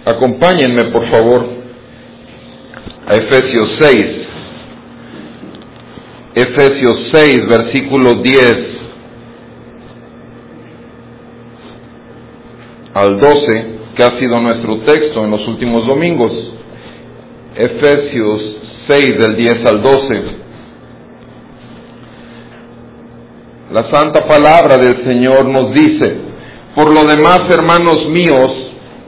Acompáñenme, por favor, a Efesios 6. Efesios 6, versículo 10 al 12, que ha sido nuestro texto en los últimos domingos. Efesios 6, del 10 al 12. La santa palabra del Señor nos dice: por lo demás, hermanos míos,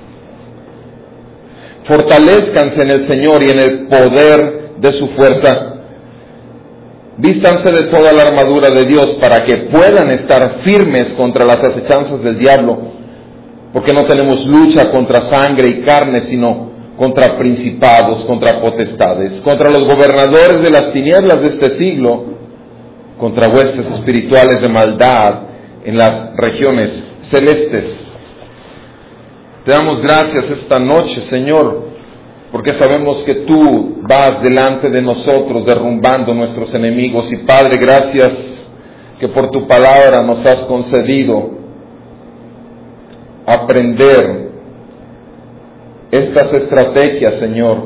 fortalezcanse en el Señor y en el poder de su fuerza. Vístanse de toda la armadura de Dios para que puedan estar firmes contra las acechanzas del diablo, porque no tenemos lucha contra sangre y carne, sino contra principados, contra potestades, contra los gobernadores de las tinieblas de este siglo, contra huestes espirituales de maldad en las regiones celestes. Te damos gracias esta noche, Señor, porque sabemos que Tú vas delante de nosotros derrumbando nuestros enemigos. Y Padre, gracias que por Tu palabra nos has concedido aprender estas estrategias, Señor,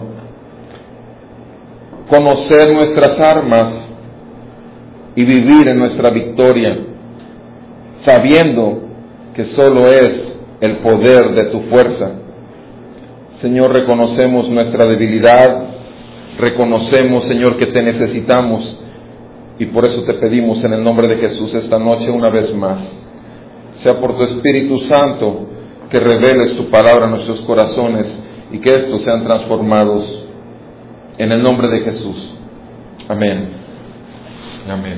conocer nuestras armas y vivir en nuestra victoria, sabiendo que solo es el poder de Tu fuerza. Señor, reconocemos nuestra debilidad, reconocemos, Señor, que Te necesitamos, y por eso Te pedimos en el nombre de Jesús esta noche una vez más, sea por Tu Espíritu Santo que reveles Tu palabra a nuestros corazones y que estos sean transformados en el nombre de Jesús. Amén. Amén.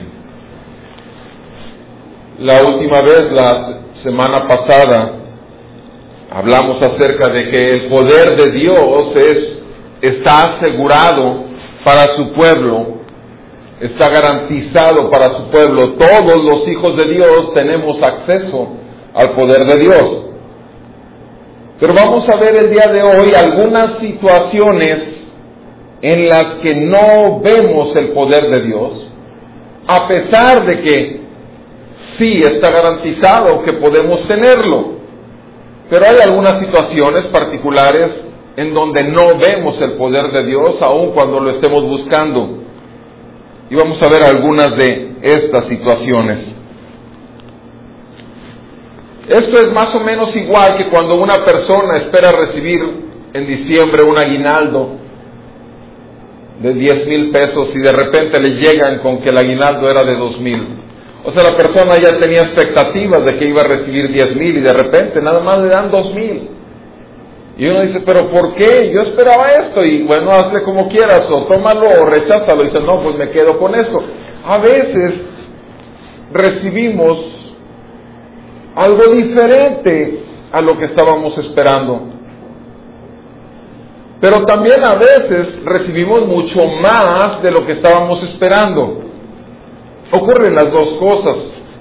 La última vez, la semana pasada, hablamos acerca de que el poder de Dios está asegurado para su pueblo, está garantizado para su pueblo. Todos los hijos de Dios tenemos acceso al poder de Dios. Pero vamos a ver el día de hoy algunas situaciones en las que no vemos el poder de Dios, a pesar de que sí está garantizado que podemos tenerlo. Pero hay algunas situaciones particulares en donde no vemos el poder de Dios, aun cuando lo estemos buscando. Y vamos a ver algunas de estas situaciones. Esto es más o menos igual que cuando una persona espera recibir en diciembre un aguinaldo de 10,000 pesos y de repente le llegan con que el aguinaldo era de 2,000. O sea, la persona ya tenía expectativas de que iba a recibir 10,000 y de repente nada más le dan 2,000. Y uno dice, ¿pero por qué? Yo esperaba esto. Y bueno, hazle como quieras, o tómalo o recházalo. Y dice, no, pues me quedo con esto. A veces recibimos algo diferente a lo que estábamos esperando. Pero también a veces recibimos mucho más de lo que estábamos esperando. Ocurren las dos cosas.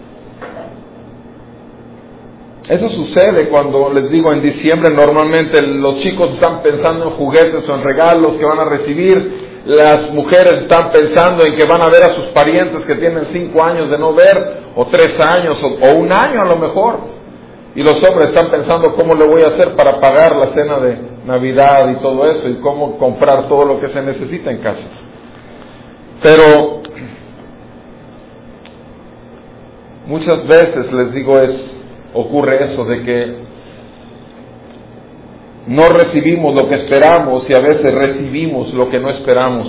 Eso sucede cuando, les digo, en diciembre normalmente los chicos están pensando en juguetes o en regalos que van a recibir. Las mujeres están pensando en que van a ver a sus parientes que tienen 5 años de no ver, o 3 años, o 1 año a lo mejor. Y los hombres están pensando cómo le voy a hacer para pagar la cena de Navidad y todo eso, y cómo comprar todo lo que se necesita en casa. Pero muchas veces, les digo, ocurre eso de que no recibimos lo que esperamos y a veces recibimos lo que no esperamos.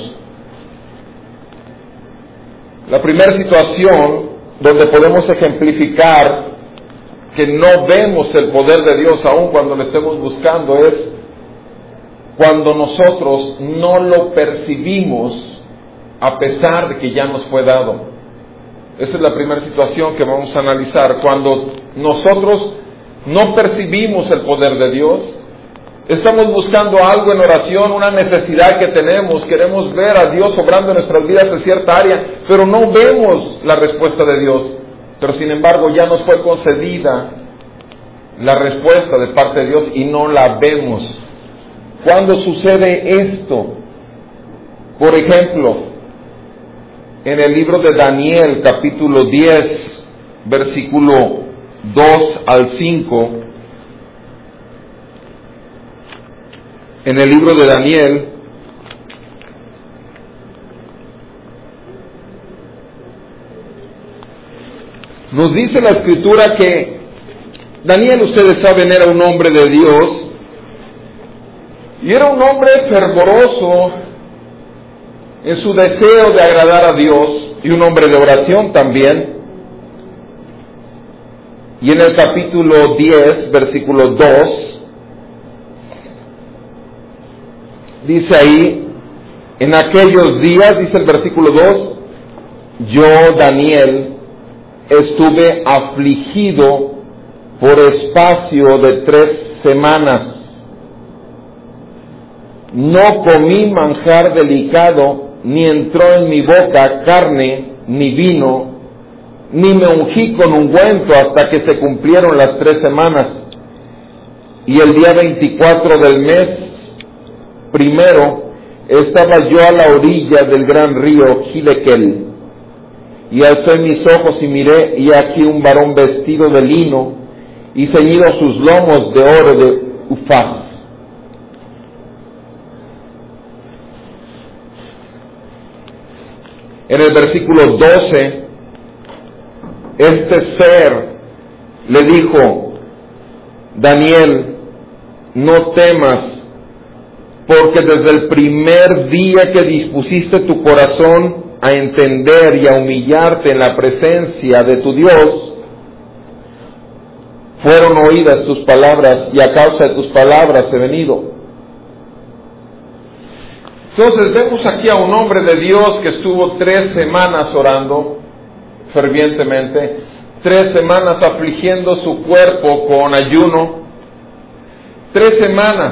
La primera situación donde podemos ejemplificar que no vemos el poder de Dios aun cuando lo estemos buscando es cuando nosotros no lo percibimos a pesar de que ya nos fue dado. Esa es la primera situación que vamos a analizar. Cuando nosotros no percibimos el poder de Dios, estamos buscando algo en oración, una necesidad que tenemos, queremos ver a Dios obrando en nuestras vidas en cierta área, pero no vemos la respuesta de Dios. Pero sin embargo ya nos fue concedida la respuesta de parte de Dios y no la vemos. ¿Cuándo sucede esto? Por ejemplo, en el libro de Daniel, capítulo 10, versículo 2 al 5, en el libro de Daniel, nos dice la Escritura que Daniel, ustedes saben, era un hombre de Dios, y era un hombre fervoroso en su deseo de agradar a Dios, y un hombre de oración también. Y en el capítulo 10, versículo 2, dice ahí, en aquellos días, dice el versículo 2, yo, Daniel, estuve afligido por espacio de 3 semanas. No comí manjar delicado, ni entró en mi boca carne, ni vino, ni me ungí con ungüento hasta que se cumplieron las 3 semanas. Y el día 24 del mes primero estaba yo a la orilla del gran río Gidekel, y alcé mis ojos y miré, y aquí un varón vestido de lino y ceñido sus lomos de oro de Ufaz. En el versículo 12, este ser le dijo, Daniel, no temas, porque desde el primer día que dispusiste tu corazón a entender y a humillarte en la presencia de tu Dios, fueron oídas tus palabras, y a causa de tus palabras he venido. Entonces vemos aquí a un hombre de Dios que estuvo 3 semanas orando fervientemente, 3 semanas afligiendo su cuerpo con ayuno, 3 semanas.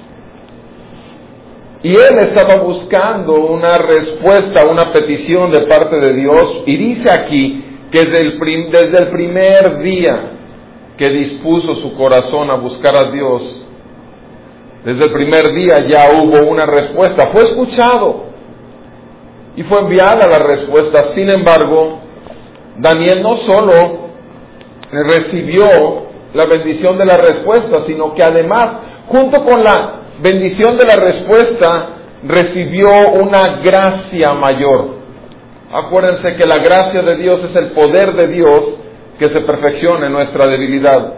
Y él estaba buscando una respuesta, una petición de parte de Dios, y dice aquí que desde el primer día que dispuso su corazón a buscar a Dios, desde el primer día ya hubo una respuesta, fue escuchado y fue enviada la respuesta. Sin embargo, Daniel no solo recibió la bendición de la respuesta, sino que además, junto con la bendición de la respuesta, recibió una gracia mayor. Acuérdense que la gracia de Dios es el poder de Dios que se perfecciona en nuestra debilidad.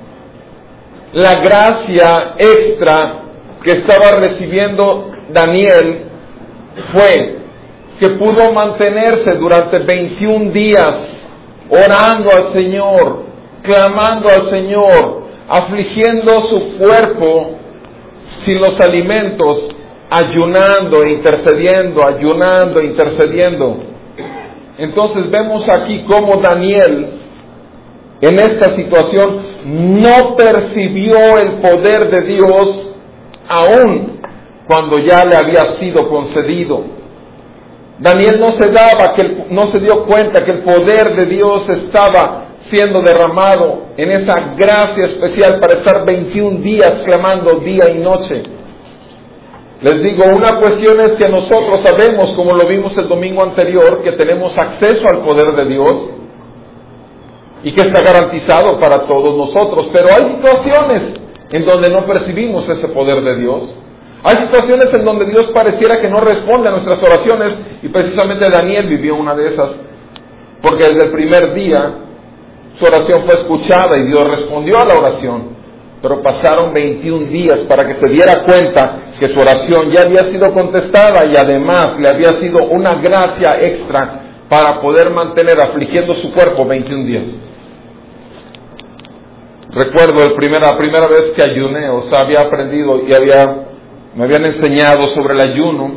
La gracia extra que estaba recibiendo Daniel fue que pudo mantenerse durante 21 días orando al Señor, clamando al Señor, afligiendo su cuerpo sin los alimentos, ayunando e intercediendo, ayunando e intercediendo. Entonces vemos aquí cómo Daniel en esta situación no percibió el poder de Dios aún cuando ya le había sido concedido. Daniel no se dio cuenta que el poder de Dios estaba siendo derramado en esa gracia especial para estar 21 días clamando día y noche. Les digo, una cuestión es que nosotros sabemos, como lo vimos el domingo anterior, que tenemos acceso al poder de Dios y que está garantizado para todos nosotros, pero hay situaciones en donde no percibimos ese poder de Dios. Hay situaciones en donde Dios pareciera que no responde a nuestras oraciones, y precisamente Daniel vivió una de esas, porque desde el primer día su oración fue escuchada y Dios respondió a la oración, pero pasaron 21 días para que se diera cuenta que su oración ya había sido contestada y además le había sido una gracia extra para poder mantener afligiendo su cuerpo 21 días. Recuerdo la primera vez que ayuné, había aprendido y me habían enseñado sobre el ayuno,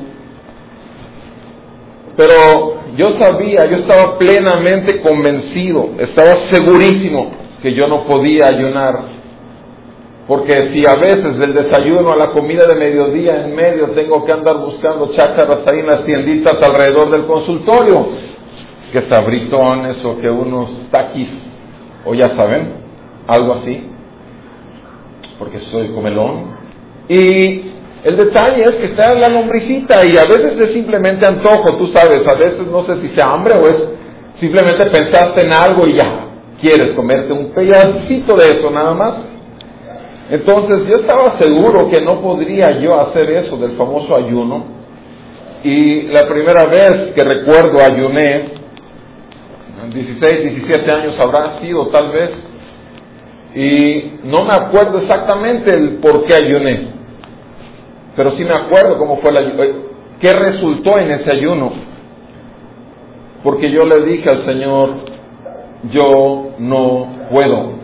pero yo estaba plenamente convencido, estaba segurísimo que yo no podía ayunar, porque si a veces del desayuno a la comida de mediodía en medio tengo que andar buscando chácharas ahí en las tienditas alrededor del consultorio, que sabritones o que unos taquis, o ya saben, algo así, porque soy comelón. Y el detalle es que está la lombricita y a veces es simplemente antojo, tú sabes, a veces no sé si sea hambre o es simplemente pensaste en algo y ya, quieres comerte un pedacito de eso nada más. Entonces yo estaba seguro que no podría yo hacer eso del famoso ayuno. Y la primera vez que recuerdo ayuné, 16, 17 años habrá sido tal vez, y no me acuerdo exactamente el por qué ayuné, pero sí me acuerdo cómo fue el ayuno, qué resultó en ese ayuno, porque yo le dije al Señor, yo no puedo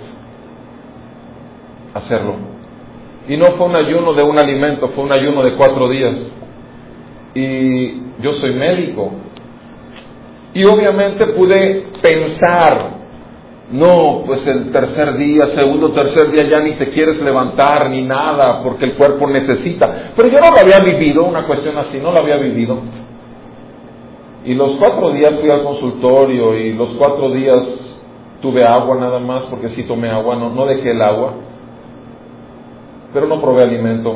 hacerlo. Y no fue un ayuno de un alimento, fue un ayuno de 4 días. Y yo soy médico. Y obviamente pude pensar, no, pues el tercer día, segundo, tercer día ya ni te quieres levantar ni nada porque el cuerpo necesita. Pero yo no lo había vivido, una cuestión así, no lo había vivido. Y los 4 días fui al consultorio y los 4 días tuve agua nada más, porque sí tomé agua, no dejé el agua. Pero no probé alimento.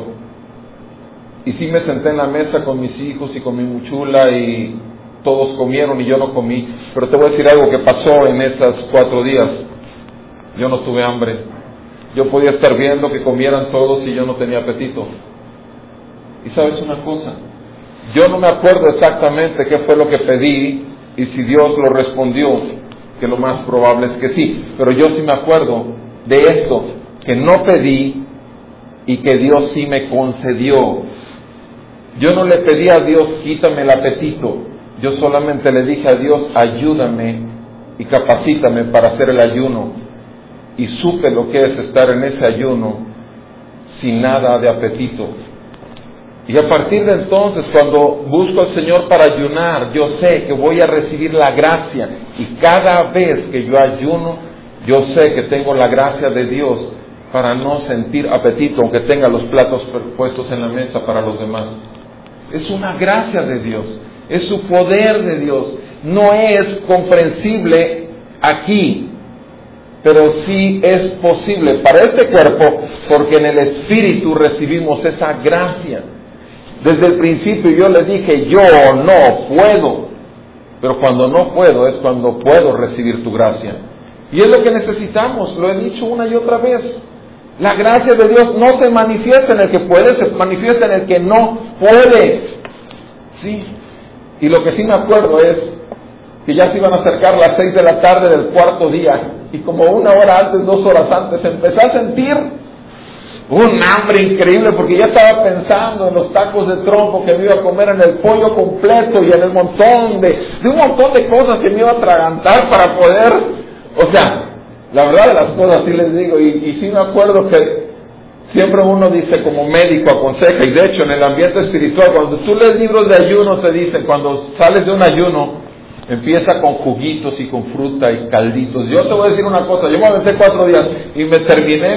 Y sí me senté en la mesa con mis hijos y con mi muchula y todos comieron y yo no comí. Pero te voy a decir algo que pasó en esos 4 días. Yo no tuve hambre. Yo podía estar viendo que comieran todos y yo no tenía apetito. Y sabes una cosa, yo no me acuerdo exactamente qué fue lo que pedí y si Dios lo respondió, que lo más probable es que sí. Pero yo sí me acuerdo de esto, que no pedí y que Dios sí me concedió. Yo no le pedí a Dios, quítame el apetito. Yo solamente le dije a Dios, ayúdame y capacítame para hacer el ayuno. Y supe lo que es estar en ese ayuno sin nada de apetito. Y a partir de entonces, cuando busco al Señor para ayunar, yo sé que voy a recibir la gracia. Y cada vez que yo ayuno, yo sé que tengo la gracia de Dios para no sentir apetito, aunque tenga los platos puestos en la mesa para los demás. Es una gracia de Dios, es su poder de Dios. No es comprensible aquí, pero sí es posible para este cuerpo, porque en el Espíritu recibimos esa gracia. Desde el principio yo le dije, yo no puedo, pero cuando no puedo es cuando puedo recibir tu gracia. Y es lo que necesitamos, lo he dicho una y otra vez. La gracia de Dios no se manifiesta en el que puede, se manifiesta en el que no puede. Sí. Y lo que sí me acuerdo es que ya se iban a acercar las 6 de la tarde del 4.º día. Y como 1 hora antes, 2 horas antes, empecé a sentir un hambre increíble, porque ya estaba pensando en los tacos de trompo que me iba a comer, en el pollo completo y en el montón de un montón de cosas que me iba a atragantar para poder, o sea, la verdad de las cosas sí les digo, y sí me acuerdo que siempre uno dice como médico, aconseja, y de hecho en el ambiente espiritual, cuando tú lees libros de ayuno te dicen, cuando sales de un ayuno, empieza con juguitos y con fruta y calditos. Yo te voy a decir una cosa, yo me aventé 4 días y me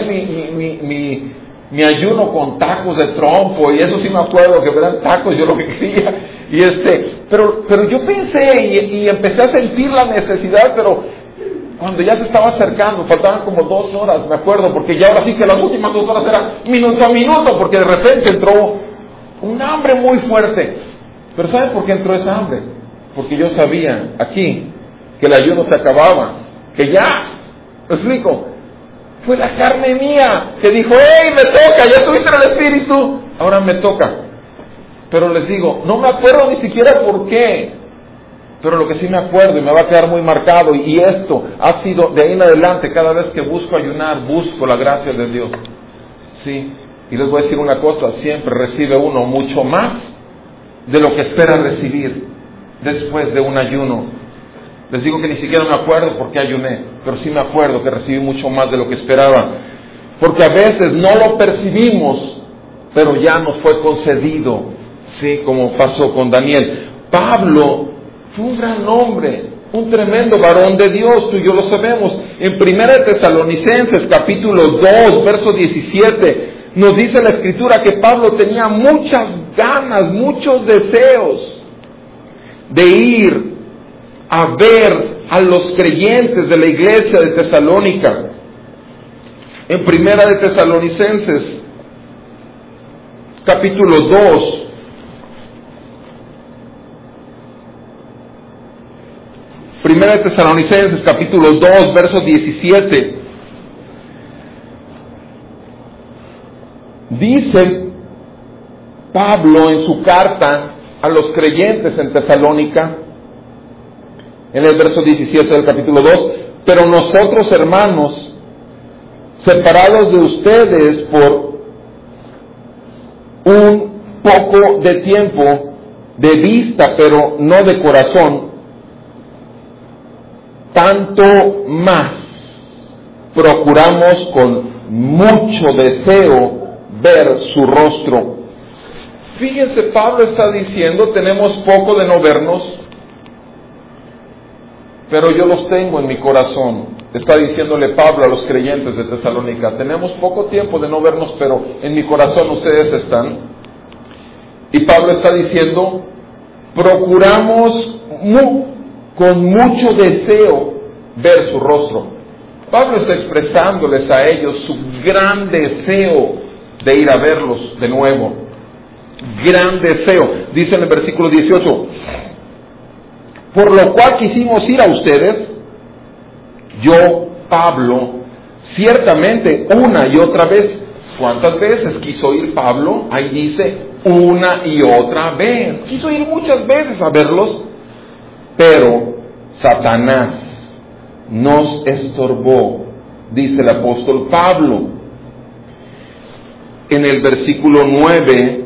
terminé mi ayuno con tacos de trompo, y eso sí me acuerdo que eran tacos, yo lo que quería, y pero yo pensé y empecé a sentir la necesidad, pero cuando ya se estaba acercando, faltaban como 2 horas, me acuerdo, porque ya ahora sí que las últimas 2 horas eran minuto a minuto, porque de repente entró un hambre muy fuerte. Pero ¿sabes por qué entró esa hambre? Porque yo sabía aquí que el ayuno se acababa, que ya, ¿me explico? Fue la carne mía que dijo, ¡hey, me toca! Ya tuviste el Espíritu, ahora me toca. Pero les digo, no me acuerdo ni siquiera por qué. Pero lo que sí me acuerdo y me va a quedar muy marcado, y esto ha sido de ahí en adelante, cada vez que busco ayunar, busco la gracia de Dios. Sí, y les voy a decir una cosa, siempre recibe uno mucho más de lo que espera recibir después de un ayuno. Les digo que ni siquiera me acuerdo por qué ayuné, pero sí me acuerdo que recibí mucho más de lo que esperaba. Porque a veces no lo percibimos, pero ya nos fue concedido, sí, como pasó con Daniel. Pablo fue un gran hombre, un tremendo varón de Dios, tú y yo lo sabemos. En 1 Tesalonicenses capítulo 2, verso 17, nos dice la Escritura que Pablo tenía muchas ganas, muchos deseos de ir a ver a los creyentes de la iglesia de Tesalónica. En 1 Tesalonicenses capítulo 2, Primera de Tesalonicenses capítulo 2, verso 17. Dice Pablo en su carta a los creyentes en Tesalónica, en el verso 17 del capítulo 2, pero nosotros, hermanos, separados de ustedes por un poco de tiempo, de vista, pero no de corazón, tanto más procuramos con mucho deseo ver su rostro. Fíjense, Pablo está diciendo, tenemos poco de no vernos, pero yo los tengo en mi corazón. Está diciéndole Pablo a los creyentes de Tesalónica, tenemos poco tiempo de no vernos, pero en mi corazón ustedes están. Y Pablo está diciendo, procuramos con mucho deseo ver su rostro. Pablo está expresándoles a ellos su gran deseo de ir a verlos de nuevo. Gran deseo. Dice en el versículo 18, por lo cual quisimos ir a ustedes, yo, Pablo, ciertamente una y otra vez. ¿Cuántas veces quiso ir Pablo? Ahí dice, una y otra vez. Quiso ir muchas veces a verlos, pero Satanás nos estorbó, dice el apóstol Pablo. En el versículo 9,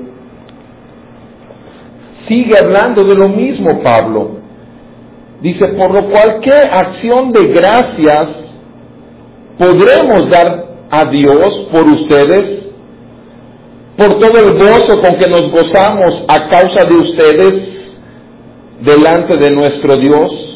sigue hablando de lo mismo Pablo. Dice, por lo cual, ¿qué acción de gracias podremos dar a Dios por ustedes? Por todo el gozo con que nos gozamos a causa de ustedes delante de nuestro Dios.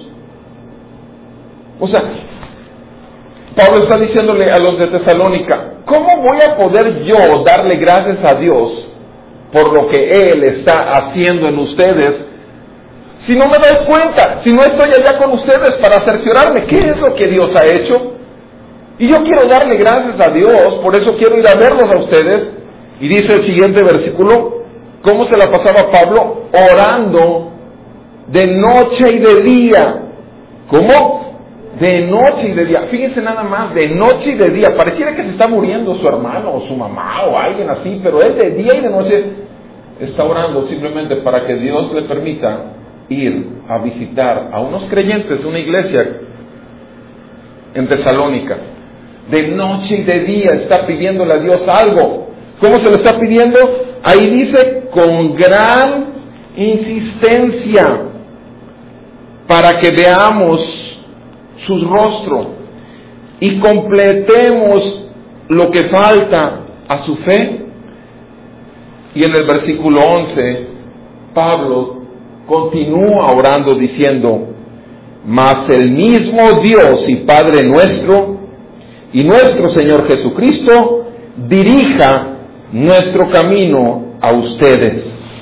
O sea, Pablo está diciéndole a los de Tesalónica, ¿cómo voy a poder yo darle gracias a Dios por lo que Él está haciendo en ustedes si no me doy cuenta, si no estoy allá con ustedes para cerciorarme qué es lo que Dios ha hecho? Y yo quiero darle gracias a Dios, por eso quiero ir a verlos a ustedes. Y dice el siguiente versículo, ¿cómo se la pasaba Pablo? Orando de noche y de día. ¿Cómo? De noche y de día. Fíjense nada más, de noche y de día. Pareciera que se está muriendo su hermano o su mamá o alguien así, pero él de día y de noche está orando simplemente para que Dios le permita ir a visitar a unos creyentes de una iglesia en Tesalónica. De noche y de día está pidiéndole a Dios algo. ¿Cómo se lo está pidiendo? Ahí dice, con gran insistencia, para que veamos su rostro y completemos lo que falta a su fe. Y en el versículo 11, Pablo continúa orando diciendo, mas el mismo Dios y Padre nuestro y nuestro Señor Jesucristo dirija nuestro camino a ustedes.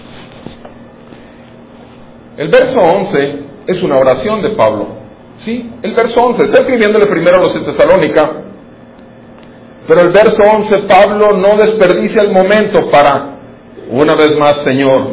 El verso 11 es una oración de Pablo. Sí, el verso 11, está escribiéndole primero a los de Tesalónica, pero el verso 11, Pablo no desperdicia el momento para, una vez más, Señor,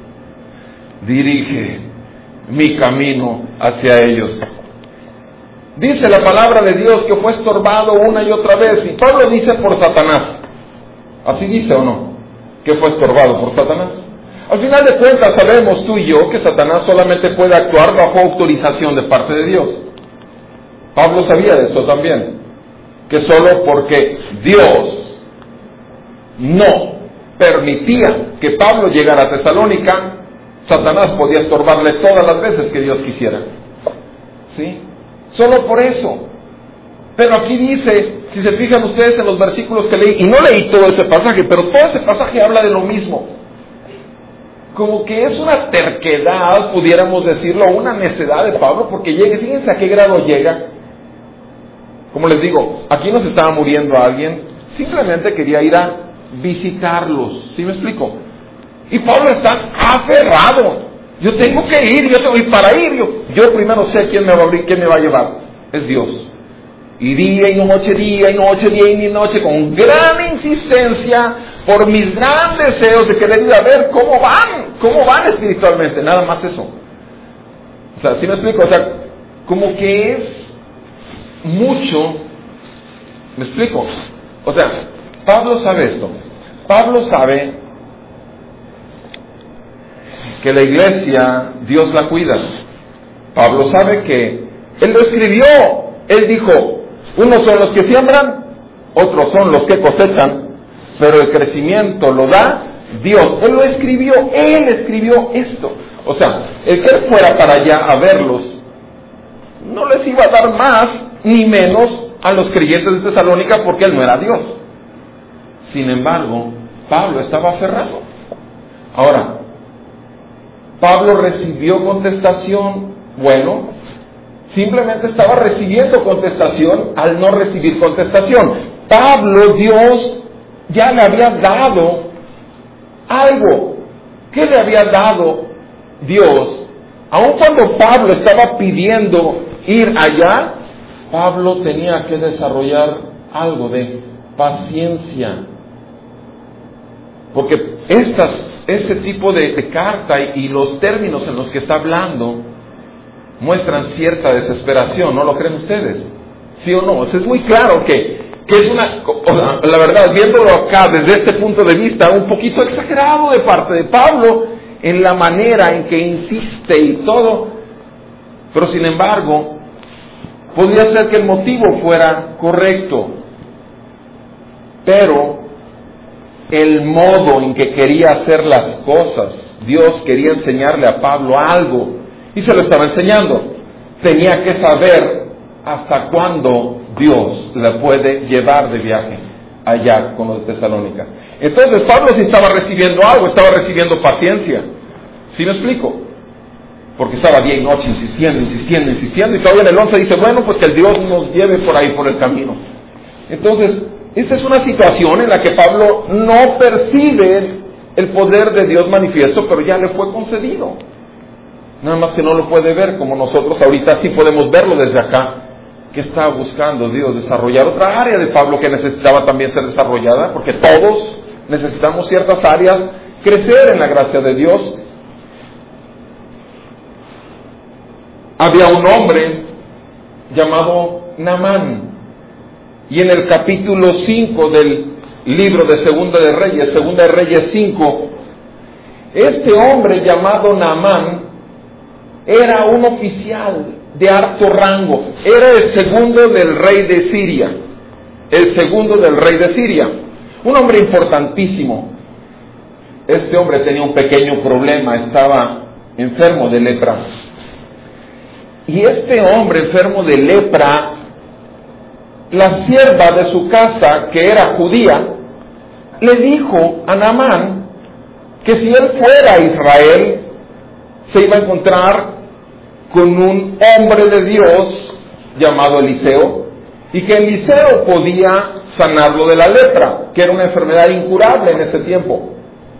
dirige mi camino hacia ellos. Dice la palabra de Dios que fue estorbado una y otra vez, y Pablo dice por Satanás. ¿Así dice o no? Que fue estorbado por Satanás. Al final de cuentas sabemos tú y yo que Satanás solamente puede actuar bajo autorización de parte de Dios. Pablo sabía de eso también, que solo porque Dios no permitía que Pablo llegara a Tesalónica, Satanás podía estorbarle todas las veces que Dios quisiera. ¿Sí? Solo por eso. Pero aquí dice, si se fijan ustedes en los versículos que leí, y no leí todo ese pasaje, pero todo ese pasaje habla de lo mismo. Como que es una terquedad, pudiéramos decirlo, una necedad de Pablo, porque llega, fíjense a qué grado llega. Como les digo, aquí no se estaba muriendo alguien, simplemente quería ir a visitarlos. ¿Sí me explico? Y Pablo está aferrado. Yo tengo que ir, y para ir, yo primero sé quién me va a abrir, quién me va a llevar. Es Dios. Y día y noche, día y noche, día y noche, con gran insistencia, por mis grandes deseos de querer ir a ver cómo van espiritualmente, nada más eso. O sea, ¿sí me explico? O sea, como que es mucho, ¿me explico? O sea, Pablo sabe esto. Pablo sabe que la iglesia, Dios la cuida. Pablo sabe que él lo escribió. Él dijo, unos son los que siembran, otros son los que cosechan, pero el crecimiento lo da Dios. Él lo escribió, él escribió esto. O sea, el que él fuera para allá a verlos, no les iba a dar más ni menos a los creyentes de Tesalónica porque él no era Dios. Sin embargo, Pablo estaba aferrado. Ahora, Pablo recibió contestación. Bueno, simplemente estaba recibiendo contestación al no recibir contestación. Pablo, Dios ya le había dado algo. ¿Qué le había dado Dios? Aun cuando Pablo estaba pidiendo ir allá, Pablo tenía que desarrollar algo de paciencia. Porque ese tipo de carta y los términos en los que está hablando muestran cierta desesperación, ¿no lo creen ustedes? ¿Sí o no? Eso es muy claro que es la verdad, viéndolo acá desde este punto de vista, un poquito exagerado de parte de Pablo en la manera en que insiste y todo, pero sin embargo, podría ser que el motivo fuera correcto, pero el modo en que quería hacer las cosas, Dios quería enseñarle a Pablo algo, y se lo estaba enseñando. Tenía que saber hasta cuándo Dios le puede llevar de viaje allá con los de Tesalónica. Entonces Pablo sí estaba recibiendo algo, estaba recibiendo paciencia. ¿Sí me explico? Porque estaba día y noche insistiendo, y todavía en el 11 dice, bueno, pues que el Dios nos lleve por ahí, por el camino. Entonces, esta es una situación en la que Pablo no percibe el poder de Dios manifiesto, pero ya le fue concedido. Nada más que no lo puede ver como nosotros ahorita sí podemos verlo desde acá. ¿Qué estaba buscando Dios? Desarrollar otra área de Pablo que necesitaba también ser desarrollada, porque todos necesitamos ciertas áreas, crecer en la gracia de Dios. Había un hombre llamado Naamán, y en el capítulo 5 del libro de Segunda de Reyes 5, este hombre llamado Naamán era un oficial de alto rango, era el segundo del rey de Siria, un hombre importantísimo. Este hombre tenía un pequeño problema, estaba enfermo de lepra. Y este hombre enfermo de lepra, la sierva de su casa, que era judía, le dijo a Naamán que si él fuera a Israel, se iba a encontrar con un hombre de Dios llamado Eliseo, y que Eliseo podía sanarlo de la lepra, que era una enfermedad incurable en ese tiempo.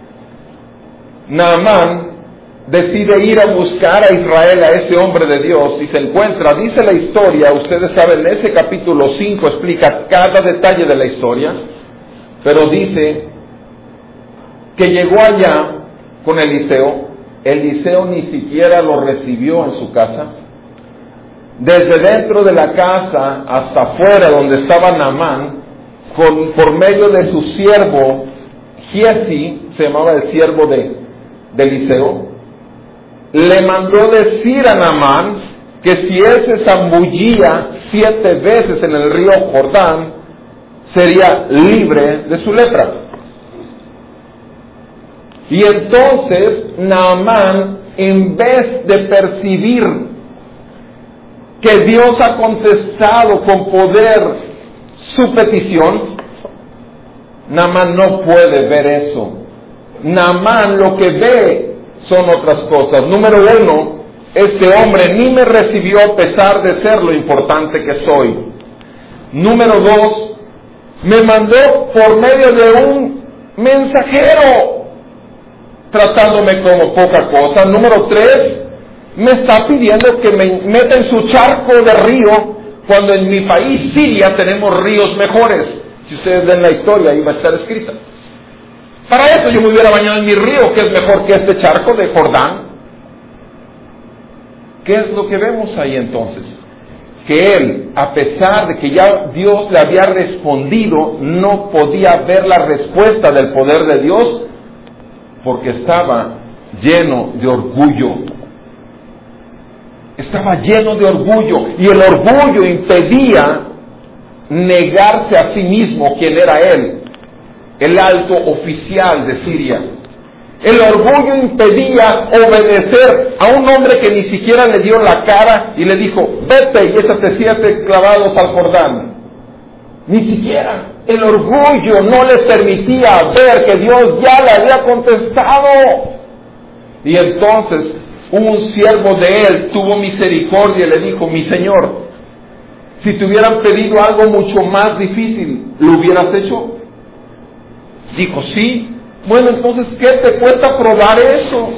Naamán decide ir a buscar a Israel, a ese hombre de Dios, y se encuentra, dice la historia, ustedes saben, en ese capítulo 5 explica cada detalle de la historia, pero dice que llegó allá con Eliseo. Eliseo ni siquiera lo recibió en su casa. Desde dentro de la casa hasta afuera donde estaba Naamán, por medio de su siervo Giesi, se llamaba el siervo de Eliseo, le mandó decir a Naamán que si él se zambullía 7 veces en el río Jordán, sería libre de su lepra. Y entonces Naamán, en vez de percibir que Dios ha contestado con poder su petición, Naamán no puede ver eso. Naamán lo que ve son otras cosas. Número 1, este hombre ni me recibió a pesar de ser lo importante que soy. Número 2, me mandó por medio de un mensajero, tratándome como poca cosa. Número 3, me está pidiendo que me meta en su charco de río, cuando en mi país, Siria, tenemos ríos mejores. Si ustedes ven la historia, ahí va a estar escrita. Para eso yo me hubiera bañado en mi río, que es mejor que este charco de Jordán. ¿Qué es lo que vemos ahí entonces? que él, a pesar de que ya Dios le había respondido, no podía ver la respuesta del poder de Dios porque estaba lleno de orgullo. Estaba lleno de orgullo, y el orgullo impedía negarse a sí mismo quién era él, el alto oficial de Siria. El orgullo impedía obedecer a un hombre que ni siquiera le dio la cara y le dijo, vete y échate 7 clavados al Jordán. Ni siquiera. El orgullo no le permitía ver que Dios ya le había contestado. Y entonces un siervo de él tuvo misericordia y le dijo, mi señor, si te hubieran pedido algo mucho más difícil, ¿lo hubieras hecho? Dijo, sí. Bueno, entonces, ¿qué te cuesta probar eso?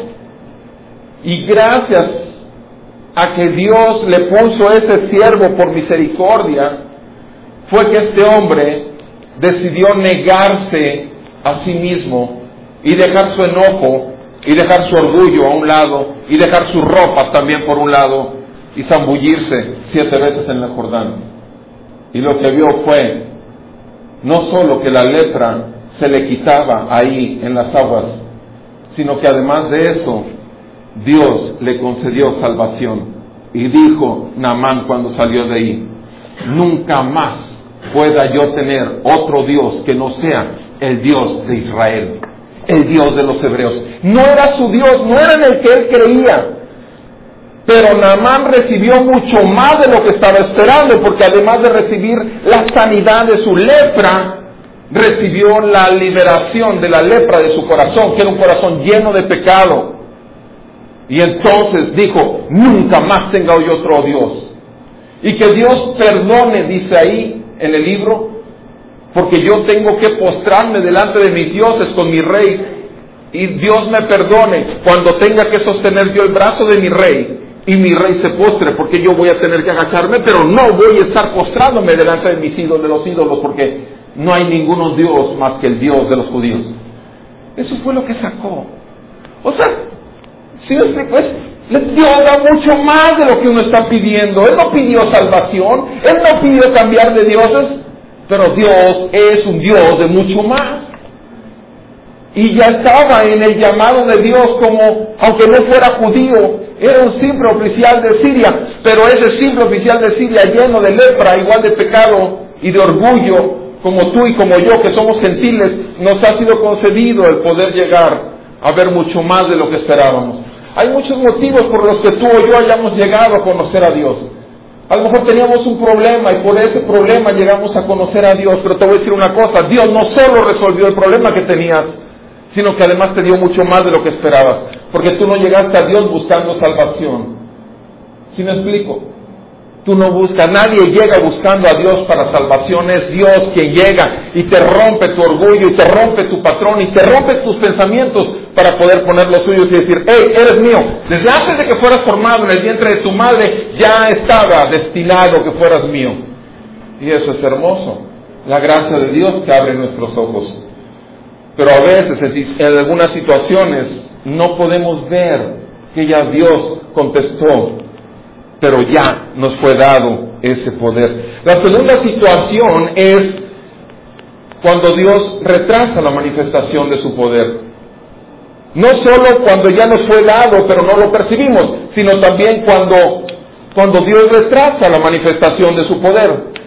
Y gracias a que Dios le puso ese siervo por misericordia, fue que este hombre decidió negarse a sí mismo y dejar su enojo y dejar su orgullo a un lado y dejar su ropa también por un lado y zambullirse 7 veces en el Jordán. Y lo que vio fue no solo que la lepra se le quitaba ahí en las aguas, sino que además de eso, Dios le concedió salvación. Y dijo Naamán cuando salió de ahí, nunca más pueda yo tener otro Dios que no sea el Dios de Israel, el Dios de los hebreos. No era su Dios, no era en el que él creía, pero Naamán recibió mucho más de lo que estaba esperando, porque además de recibir la sanidad de su lepra, recibió la liberación de la lepra de su corazón, que era un corazón lleno de pecado. Y entonces dijo, nunca más tenga yo otro Dios. Y que Dios perdone, dice ahí en el libro, porque yo tengo que postrarme delante de mis dioses con mi rey, y Dios me perdone cuando tenga que sostener yo el brazo de mi rey, y mi rey se postre, porque yo voy a tener que agacharme, pero no voy a estar postrándome delante de mis ídolos, de los ídolos, porque no hay ninguno Dios más que el Dios de los judíos. Eso fue lo que sacó. O sea, si pues, Dios da mucho más de lo que uno está pidiendo. Él no pidió salvación, Él no pidió cambiar de dioses, pero Dios es un Dios de mucho más. Y ya estaba en el llamado de Dios como, aunque no fuera judío, era un simple oficial de Siria, pero ese simple oficial de Siria lleno de lepra, igual de pecado y de orgullo, como tú y como yo, que somos gentiles, nos ha sido concedido el poder llegar a ver mucho más de lo que esperábamos. Hay muchos motivos por los que tú o yo hayamos llegado a conocer a Dios. A lo mejor teníamos un problema y por ese problema llegamos a conocer a Dios, pero te voy a decir una cosa, Dios no solo resolvió el problema que tenías, sino que además te dio mucho más de lo que esperabas, porque tú no llegaste a Dios buscando salvación. ¿Sí me explico? Tú no buscas, nadie llega buscando a Dios para salvación, es Dios quien llega y te rompe tu orgullo y te rompe tu patrón y te rompe tus pensamientos para poder poner los suyos y decir, hey, eres mío. Desde antes de que fueras formado en el vientre de tu madre, ya estaba destinado que fueras mío. Y eso es hermoso, la gracia de Dios que abre nuestros ojos. Pero a veces, en algunas situaciones, no podemos ver que ya Dios contestó, pero ya nos fue dado ese poder. La segunda situación es cuando Dios retrasa la manifestación de su poder. No solo cuando ya nos fue dado, pero no lo percibimos, sino también cuando Dios retrasa la manifestación de su poder.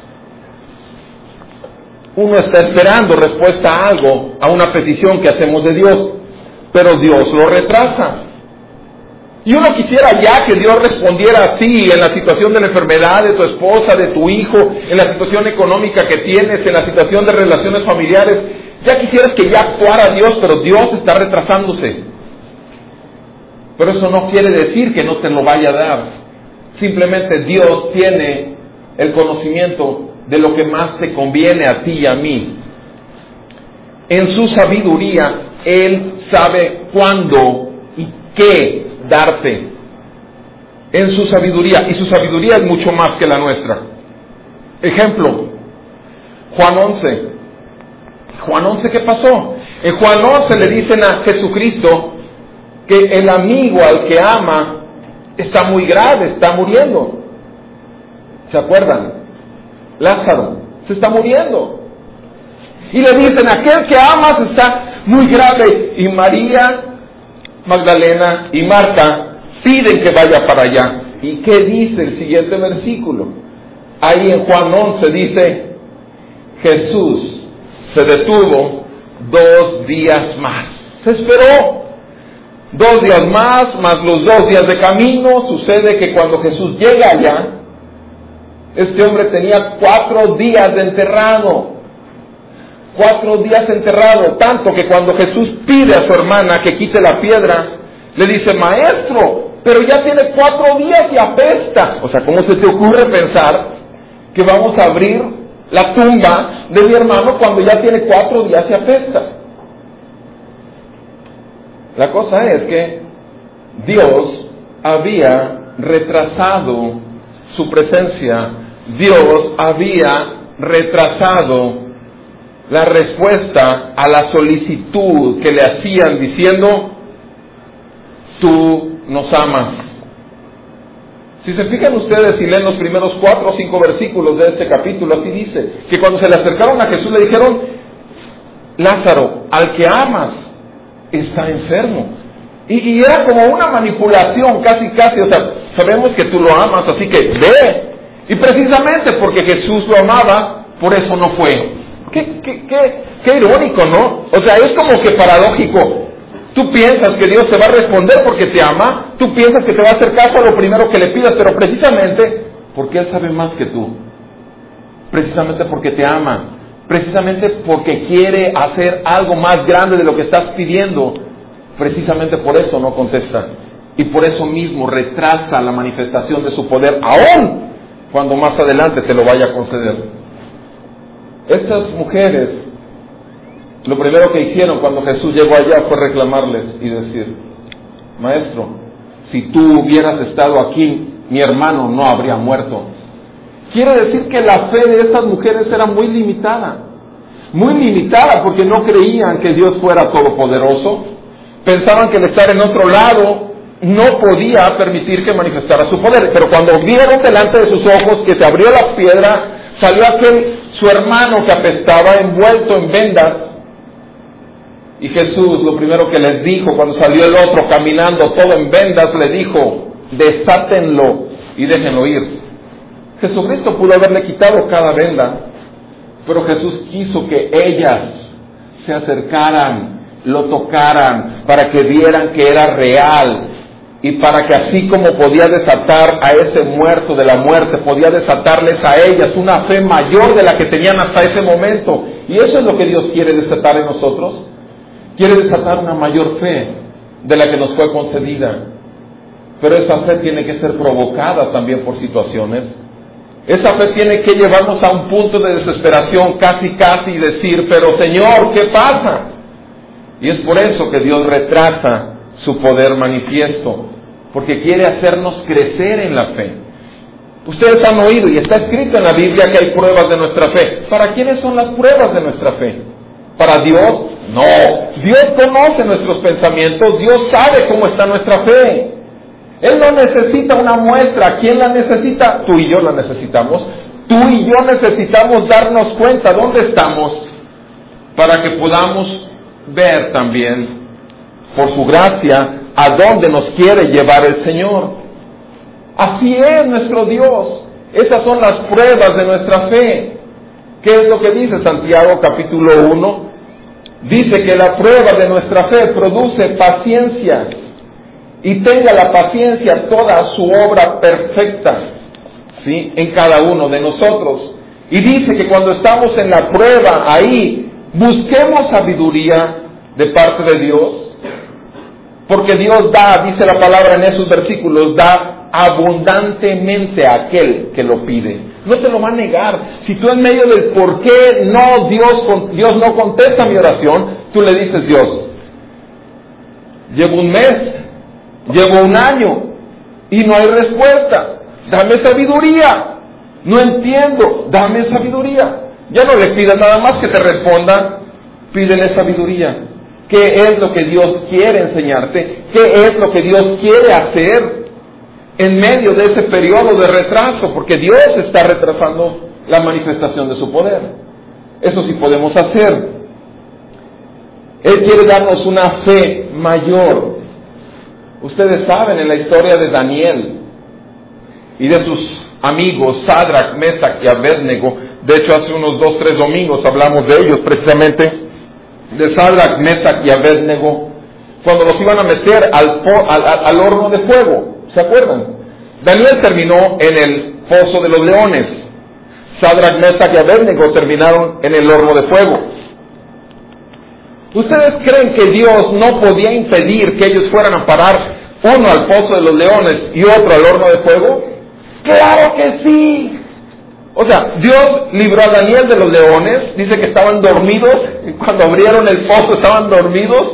Uno está esperando respuesta a algo, a una petición que hacemos de Dios, pero Dios lo retrasa. Y uno quisiera ya que Dios respondiera así en la situación de la enfermedad de tu esposa, de tu hijo, en la situación económica que tienes, en la situación de relaciones familiares. Ya quisieras que ya actuara Dios, pero Dios está retrasándose. Pero eso no quiere decir que no te lo vaya a dar. Simplemente Dios tiene el conocimiento de lo que más te conviene a ti y a mí. En su sabiduría, Él sabe cuándo y qué darte. En su sabiduría, y su sabiduría es mucho más que la nuestra. Ejemplo, Juan 11. Juan 11, ¿qué pasó? En Juan 11 le dicen a Jesucristo que el amigo al que ama está muy grave, está muriendo. ¿Se acuerdan? Lázaro se está muriendo. Y le dicen, aquel que amas está muy grave. Y María Magdalena y Marta piden que vaya para allá. ¿Y qué dice el siguiente versículo? Ahí en Juan 11 dice, Jesús se detuvo 2 días más. Se esperó 2 días más los 2 días de camino. Sucede que cuando Jesús llega allá, este hombre tenía 4 días de enterrado. 4 días enterrado, tanto que cuando Jesús pide a su hermana que quite la piedra, le dice, maestro, pero ya tiene 4 días y apesta. O sea, ¿cómo se te ocurre pensar que vamos a abrir la tumba de mi hermano cuando ya tiene 4 días y apesta? La cosa es que Dios había retrasado su presencia. Dios había retrasado la respuesta a la solicitud que le hacían diciendo, tú nos amas. Si se fijan ustedes y leen los primeros 4 o 5 versículos de este capítulo, así dice, que cuando se le acercaron a Jesús le dijeron, Lázaro, al que amas, está enfermo. Y era como una manipulación, casi, o sea, sabemos que tú lo amas, así que ve. Y precisamente porque Jesús lo amaba, por eso no fue. Qué irónico, ¿no? O sea, es como que paradójico. Tú piensas que Dios te va a responder porque te ama, tú piensas que te va a hacer caso a lo primero que le pidas, pero precisamente porque Él sabe más que tú. Precisamente porque te ama. Precisamente porque quiere hacer algo más grande de lo que estás pidiendo. Precisamente por eso no contesta. Y por eso mismo retrasa la manifestación de su poder, aún cuando más adelante te lo vaya a conceder. Estas mujeres, lo primero que hicieron cuando Jesús llegó allá fue reclamarles y decir, maestro, si tú hubieras estado aquí, mi hermano no habría muerto. Quiere decir que la fe de estas mujeres era muy limitada porque no creían que Dios fuera todopoderoso, pensaban que el estar en otro lado no podía permitir que manifestara su poder, pero cuando vieron delante de sus ojos que se abrió la piedra, salió su hermano que apestaba envuelto en vendas, y Jesús lo primero que les dijo cuando salió el otro caminando todo en vendas, le dijo, desátenlo y déjenlo ir. Jesucristo pudo haberle quitado cada venda, pero Jesús quiso que ellas se acercaran, lo tocaran, para que vieran que era real, y para que así como podía desatar a ese muerto de la muerte, podía desatarles a ellas una fe mayor de la que tenían hasta ese momento. Y eso es lo que Dios quiere desatar en nosotros. Quiere desatar una mayor fe de la que nos fue concedida. Pero esa fe tiene que ser provocada también por situaciones. Esa fe tiene que llevarnos a un punto de desesperación, casi y decir, pero Señor, ¿qué pasa? Y es por eso que Dios retrasa su poder manifiesto, porque quiere hacernos crecer en la fe. Ustedes han oído y está escrito en la Biblia que hay pruebas de nuestra fe. ¿Para quiénes son las pruebas de nuestra fe? ¿Para Dios? No. Dios conoce nuestros pensamientos, Dios sabe cómo está nuestra fe. Él no necesita una muestra. ¿Quién la necesita? Tú y yo la necesitamos. Tú y yo necesitamos darnos cuenta dónde estamos para que podamos ver también, por su gracia, a dónde nos quiere llevar el Señor. Así es nuestro Dios. Esas son las pruebas de nuestra fe. ¿Qué es lo que dice Santiago capítulo 1? Dice que la prueba de nuestra fe produce paciencia, y tenga la paciencia toda su obra perfecta, ¿sí?, en cada uno de nosotros. Y dice que cuando estamos en la prueba, ahí busquemos sabiduría de parte de Dios, porque Dios da, dice la palabra en esos versículos, da abundantemente a aquel que lo pide. No te lo va a negar. Si tú en medio del por qué no Dios no contesta mi oración, tú le dices, Dios, llevo un mes, llevo un año y no hay respuesta. Dame sabiduría. No entiendo. Dame sabiduría. Ya no le pidas nada más que te responda. Pídele sabiduría. ¿Qué es lo que Dios quiere enseñarte? ¿Qué es lo que Dios quiere hacer? en medio de ese periodo de retraso, porque Dios está retrasando la manifestación de su poder. Eso sí podemos hacer. Él quiere darnos una fe mayor. Ustedes saben en la historia de Daniel y de sus amigos Sadrach, Mesach y Abednego. De hecho, hace unos 2-3 domingos hablamos de ellos, precisamente de Sadrach, Mesach y Abednego, cuando los iban a meter al horno de fuego. ¿Se acuerdan? Daniel terminó en el foso de los leones. Sadrach, Mesach y Abednego terminaron en el horno de fuego. ¿Ustedes creen que Dios no podía impedir que ellos fueran a parar, uno al foso de los leones y otro al horno de fuego? ¡Claro que sí! O sea, Dios libró a Daniel de los leones, dice que estaban dormidos, y cuando abrieron el foso estaban dormidos,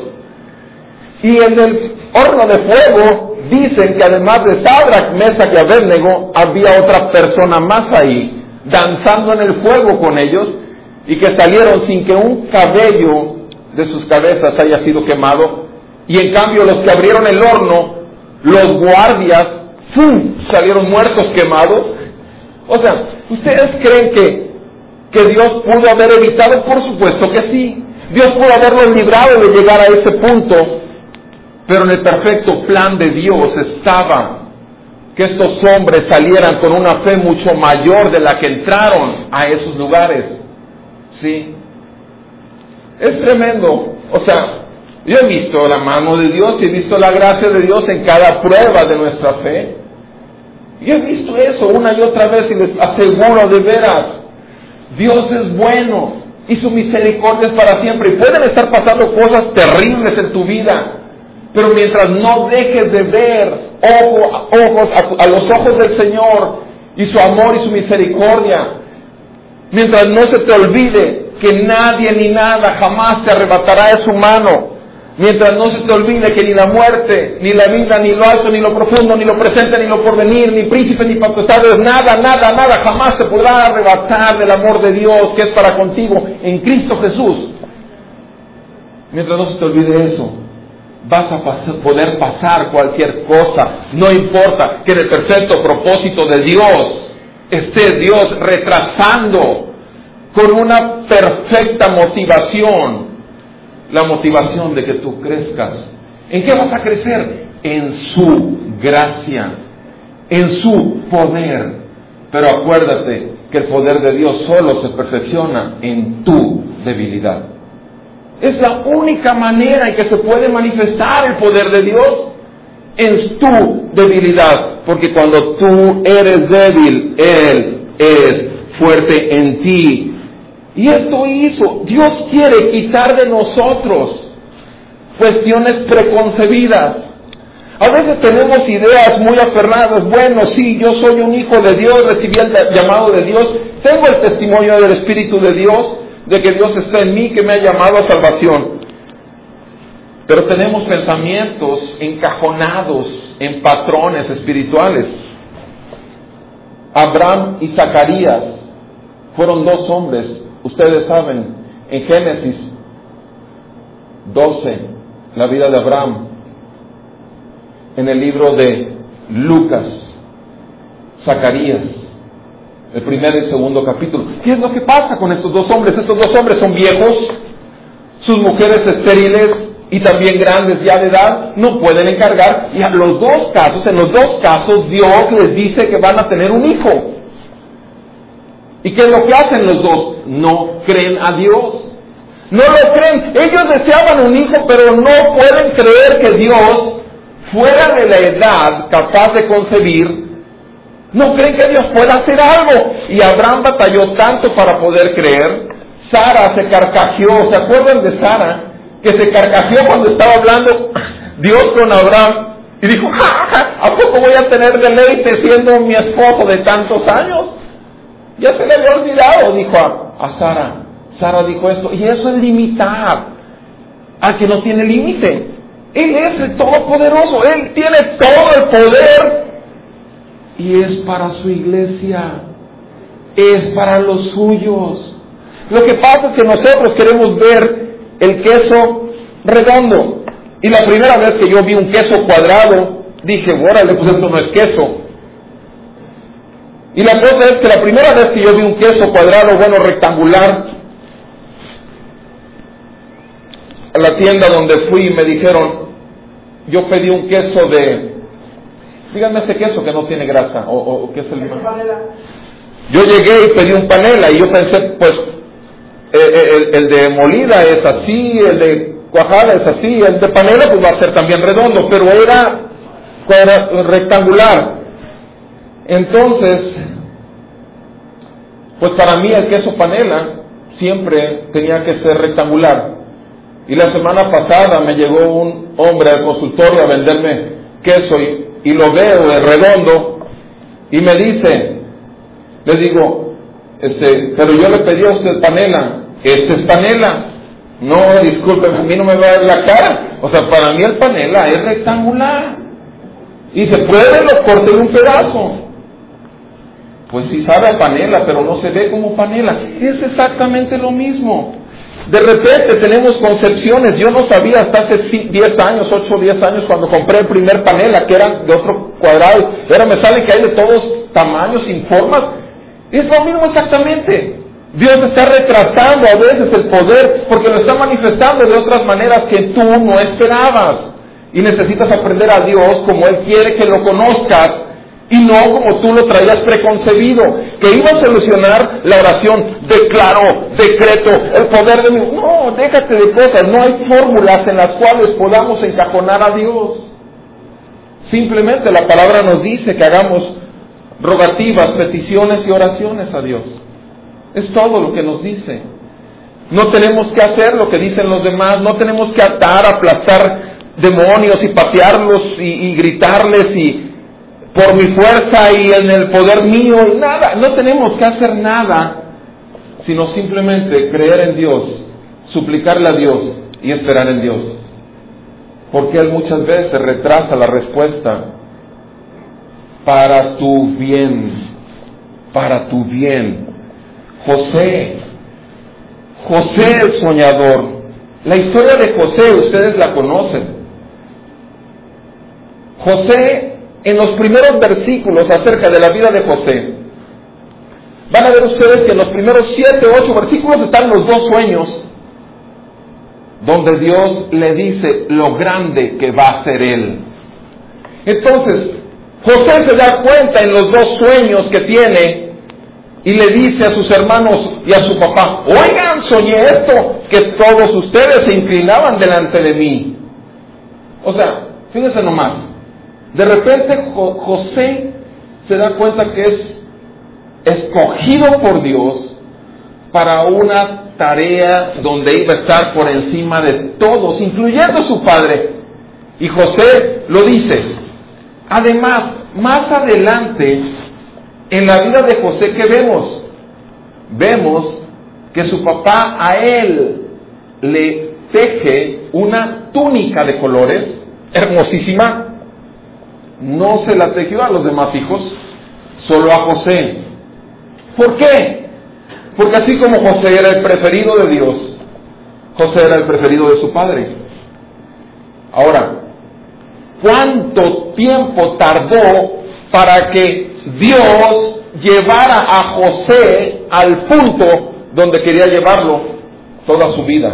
y en el horno de fuego dicen que además de Sadrach, Mesach y Abednego, había otra persona más ahí, danzando en el fuego con ellos, y que salieron sin que un cabello de sus cabezas haya sido quemado, y en cambio los que abrieron el horno, los guardias, ¡fum!, salieron muertos quemados. O sea, ¿ustedes creen que Dios pudo haber evitado? Por supuesto que sí. Dios pudo haberlos librado de llegar a ese punto, pero en el perfecto plan de Dios estaba que estos hombres salieran con una fe mucho mayor de la que entraron a esos lugares. ¿Sí? Es tremendo. O sea, yo he visto la mano de Dios y he visto la gracia de Dios en cada prueba de nuestra fe. Y he visto eso una y otra vez y les aseguro de veras, Dios es bueno y su misericordia es para siempre. Y pueden estar pasando cosas terribles en tu vida, pero mientras no dejes de ver a los ojos del Señor y su amor y su misericordia, mientras no se te olvide que nadie ni nada jamás te arrebatará de su mano, mientras no se te olvide que ni la muerte, ni la vida, ni lo alto, ni lo profundo, ni lo presente, ni lo porvenir, ni príncipe, ni potestades, nada jamás te podrá arrebatar del amor de Dios que es para contigo en Cristo Jesús. Mientras no se te olvide eso, vas a poder pasar cualquier cosa. No importa que en el perfecto propósito de Dios esté Dios retrasando con una perfecta motivación, la motivación de que tú crezcas. ¿En qué vas a crecer? En su gracia, en su poder. Pero acuérdate que el poder de Dios solo se perfecciona en tu debilidad. Es la única manera en que se puede manifestar el poder de Dios, en tu debilidad. Porque cuando tú eres débil, Él es fuerte en ti. Y esto hizo, Dios quiere quitar de nosotros cuestiones preconcebidas. A veces tenemos ideas muy aferradas. Bueno, sí, yo soy un hijo de Dios, recibí el llamado de Dios, tengo el testimonio del Espíritu de Dios, de que Dios está en mí, que me ha llamado a salvación. Pero tenemos pensamientos encajonados en patrones espirituales. Abraham y Zacarías fueron dos hombres. Ustedes saben, en Génesis 12, la vida de Abraham, en el libro de Lucas, Zacarías, el primer y segundo capítulo. ¿Qué es lo que pasa con estos dos hombres? Estos dos hombres son viejos, sus mujeres estériles y también grandes ya de edad, no pueden encargar, y en los dos casos Dios les dice que van a tener un hijo. ¿Y qué es lo que hacen los dos? No creen a Dios. No lo creen. Ellos deseaban un hijo, pero no pueden creer que Dios, fuera de la edad capaz de concebir, no creen que Dios pueda hacer algo. Y Abraham batalló tanto para poder creer. Sara se carcajeó. ¿Se acuerdan de Sara? Que se carcajeó cuando estaba hablando Dios con Abraham. Y dijo, ¡ja, ja! ¿A poco voy a tener deleite siendo mi esposo de tantos años? Ya se le había olvidado, dijo a Sara. Sara dijo esto, y eso es limitar al que no tiene límite. Él es el Todopoderoso, Él tiene todo el poder, y es para su iglesia, es para los suyos. Lo que pasa es que nosotros queremos ver el queso redondo, y la primera vez que yo vi un queso cuadrado, dije, órale, pues esto no es queso. Y la cosa es que la primera vez que yo vi un queso cuadrado, bueno, rectangular, a la tienda donde fui me dijeron, yo pedí un queso díganme ese queso que no tiene grasa, o ¿qué es el más? Yo llegué y pedí un panela y yo pensé, pues, el de molida es así, el de cuajada es así, el de panela pues va a ser también redondo, pero era rectangular. Entonces, pues para mí el queso panela siempre tenía que ser rectangular. Y la semana pasada me llegó un hombre al consultorio a venderme queso y lo veo de redondo y me dice, le digo, pero yo le pedí a usted panela, este es panela. No, disculpe, a mí no me va a ver la cara. O sea, para mí el panela es rectangular. Y se puede, lo corté en un pedazo. Pues sí sabe a panela, pero no se ve como panela. Es exactamente lo mismo. De repente tenemos concepciones. Yo no sabía hasta hace 10 años, 8 o 10 años, cuando compré el primer panela, que era de otro cuadrado. Ahora me sale que hay de todos tamaños, sin formas. Es lo mismo exactamente. Dios está retrasando a veces el poder porque lo está manifestando de otras maneras que tú no esperabas. Y necesitas aprender a Dios como Él quiere que lo conozcas y no como tú lo traías preconcebido. Que iba a solucionar la oración, declaro, decreto, el poder de Dios. No, déjate de cosas. No hay fórmulas en las cuales podamos encajonar a Dios. Simplemente la palabra nos dice que hagamos rogativas, peticiones y oraciones a Dios. Es todo lo que nos dice. No tenemos que hacer lo que dicen los demás, no tenemos que atar, aplastar demonios y patearlos y gritarles y por mi fuerza y en el poder mío y nada. No tenemos que hacer nada, sino simplemente creer en Dios, suplicarle a Dios y esperar en Dios. Porque Él muchas veces retrasa la respuesta para tu bien, para tu bien. José el soñador. La historia de José ustedes la conocen. José, en los primeros versículos acerca de la vida de José, van a ver ustedes que en los primeros 7 o 8 versículos están los 2 sueños, donde Dios le dice lo grande que va a ser él. Entonces, José se da cuenta en los 2 sueños que tiene y le dice a sus hermanos y a su papá, oigan, soñé esto, que todos ustedes se inclinaban delante de mí. O sea, fíjense nomás, de repente José se da cuenta que es escogido por Dios para una tarea donde iba a estar por encima de todos, incluyendo a su padre. Y José lo dice. Además, más adelante, en la vida de José, ¿qué vemos? Vemos que su papá a él le teje una túnica de colores hermosísima. No se la tejió a los demás hijos, solo a José. ¿Por qué? Porque así como José era el preferido de Dios, José era el preferido de su padre. Ahora, ¿cuánto tiempo tardó para que Dios llevara a José al punto donde quería llevarlo toda su vida?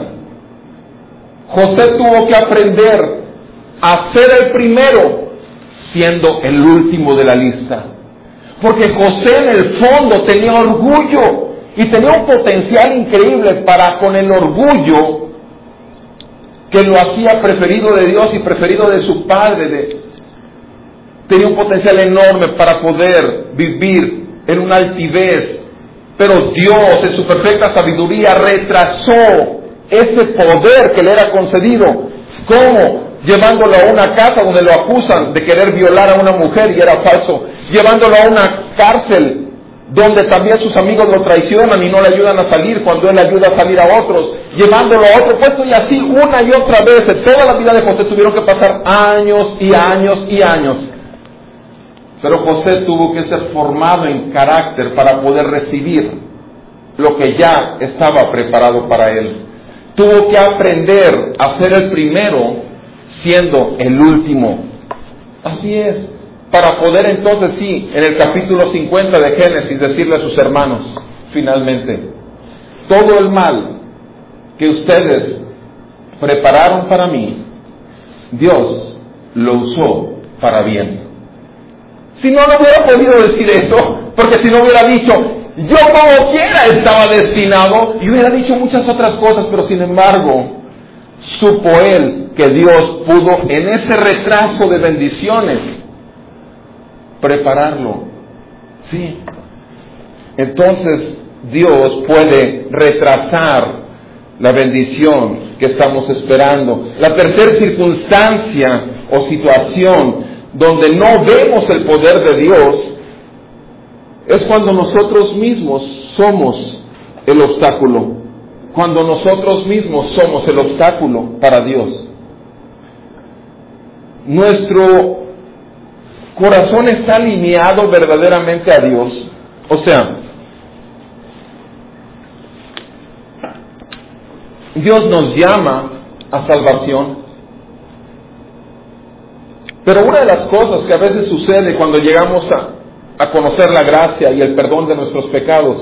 José tuvo que aprender a ser el primero, siendo el último de la lista. Porque José en el fondo tenía orgullo y tenía un potencial increíble para, con el orgullo que lo hacía preferido de Dios y preferido de su padre, tenía un potencial enorme para poder vivir en una altivez. Pero Dios, en su perfecta sabiduría, retrasó ese poder que le era concedido. ¿Cómo? Llevándolo a una casa donde lo acusan de querer violar a una mujer y era falso. Llevándolo a una cárcel donde también sus amigos lo traicionan y no le ayudan a salir cuando él ayuda a salir a otros. Llevándolo a otro puesto y así una y otra vez. En toda la vida de José tuvieron que pasar años y años y años. Pero José tuvo que ser formado en carácter para poder recibir lo que ya estaba preparado para él. Tuvo que aprender a ser el primero siendo el último. Así es. Para poder entonces, sí, en el capítulo 50 de Génesis, decirle a sus hermanos, finalmente, todo el mal que ustedes prepararon para mí, Dios lo usó para bien. Si no, no hubiera podido decir eso, porque si no hubiera dicho, yo como quiera estaba destinado, y hubiera dicho muchas otras cosas, pero sin embargo, supo él que Dios pudo en ese retraso de bendiciones prepararlo. Sí. Entonces, Dios puede retrasar la bendición que estamos esperando. La tercera circunstancia o situación donde no vemos el poder de Dios es cuando nosotros mismos somos el obstáculo. Cuando nosotros mismos somos el obstáculo para Dios. Nuestro corazón está alineado verdaderamente a Dios. O sea, Dios nos llama a salvación. Pero una de las cosas que a veces sucede cuando llegamos a conocer la gracia y el perdón de nuestros pecados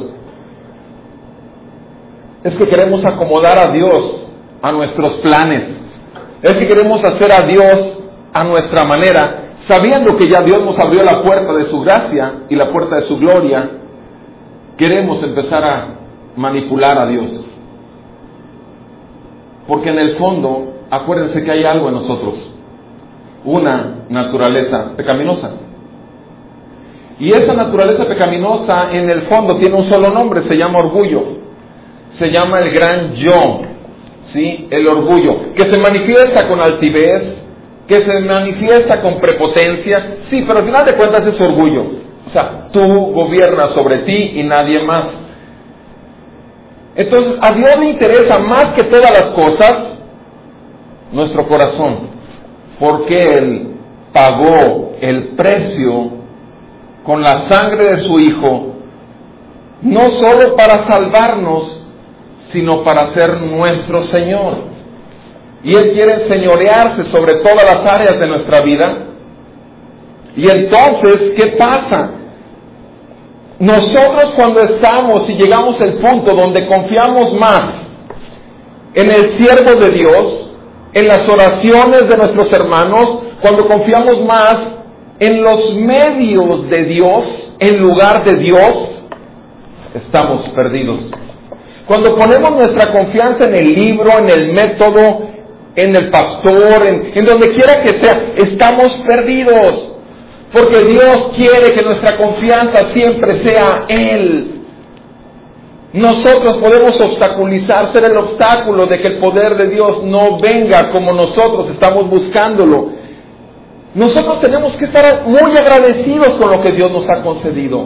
es que queremos acomodar a Dios a nuestros planes. Es que queremos hacer a Dios a nuestra manera, sabiendo que ya Dios nos abrió la puerta de su gracia y la puerta de su gloria. Queremos empezar a manipular a Dios. Porque en el fondo, acuérdense que hay algo en nosotros, una naturaleza pecaminosa. Y esa naturaleza pecaminosa en el fondo tiene un solo nombre, se llama orgullo. Se llama el gran yo, ¿sí? El orgullo, que se manifiesta con altivez, que se manifiesta con prepotencia, sí, pero al final de cuentas es orgullo. O sea, tú gobiernas sobre ti y nadie más. Entonces, a Dios le interesa más que todas las cosas nuestro corazón, porque Él pagó el precio con la sangre de su Hijo, no solo para salvarnos, sino para ser nuestro Señor. Y Él quiere señorearse sobre todas las áreas de nuestra vida. Y entonces, ¿qué pasa? Nosotros cuando estamos y llegamos al punto donde confiamos más en el siervo de Dios, en las oraciones de nuestros hermanos, cuando confiamos más en los medios de Dios en lugar de Dios, estamos perdidos. Cuando ponemos nuestra confianza en el libro, en el método, en el pastor, en donde quiera que sea, estamos perdidos. Porque Dios quiere que nuestra confianza siempre sea Él. Nosotros podemos obstaculizar, ser el obstáculo de que el poder de Dios no venga como nosotros estamos buscándolo. Nosotros tenemos que estar muy agradecidos con lo que Dios nos ha concedido.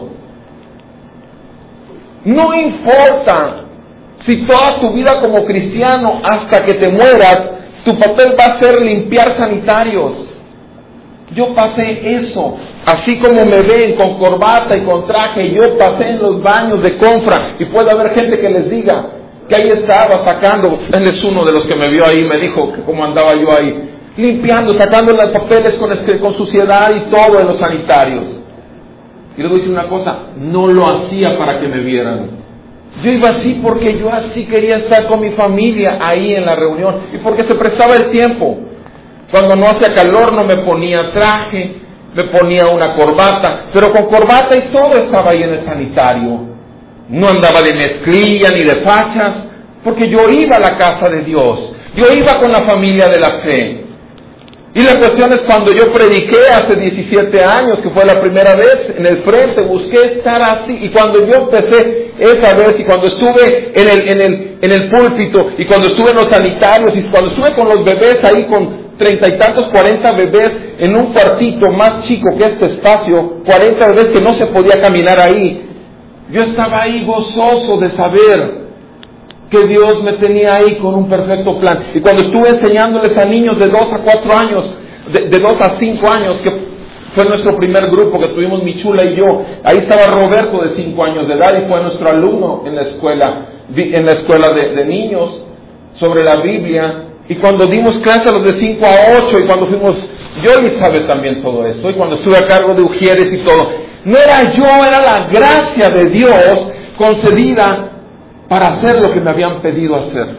No importa si toda tu vida como cristiano, hasta que te mueras, tu papel va a ser limpiar sanitarios. Yo pasé eso, así como me ven con corbata y con traje, yo pasé en los baños de Confra, y puede haber gente que les diga que ahí estaba sacando, él es uno de los que me vio ahí, me dijo que cómo andaba yo ahí, limpiando, sacando los papeles con suciedad y todo en los sanitarios. Y les voy a decir una cosa, no lo hacía para que me vieran. Yo iba así porque yo así quería estar con mi familia ahí en la reunión, y porque se prestaba el tiempo. Cuando no hacía calor no me ponía traje, me ponía una corbata, pero con corbata y todo estaba ahí en el sanitario. No andaba de mezclilla ni de fachas, porque yo iba a la casa de Dios, yo iba con la familia de la fe. Y la cuestión es cuando yo prediqué hace 17 años, que fue la primera vez en el frente, busqué estar así, y cuando yo empecé esa vez, y cuando estuve en el púlpito, y cuando estuve en los sanitarios, y cuando estuve con los bebés ahí con 30 y tantos, 40 bebés en un cuartito más chico que este espacio, 40 bebés que no se podía caminar ahí, yo estaba ahí gozoso de saber que Dios me tenía ahí con un perfecto plan. Y cuando estuve enseñándoles a niños de 2 a 4 años, de 2 a 5 años, que fue nuestro primer grupo que tuvimos mi chula y yo, ahí estaba Roberto de 5 años de edad y fue nuestro alumno en la escuela de niños sobre la Biblia. Y cuando dimos clase a los de 5 a 8 y cuando fuimos Yoli sabe también todo esto. Y cuando estuve a cargo de Ujieres y todo, no era yo, era la gracia de Dios concedida para hacer lo que me habían pedido hacer.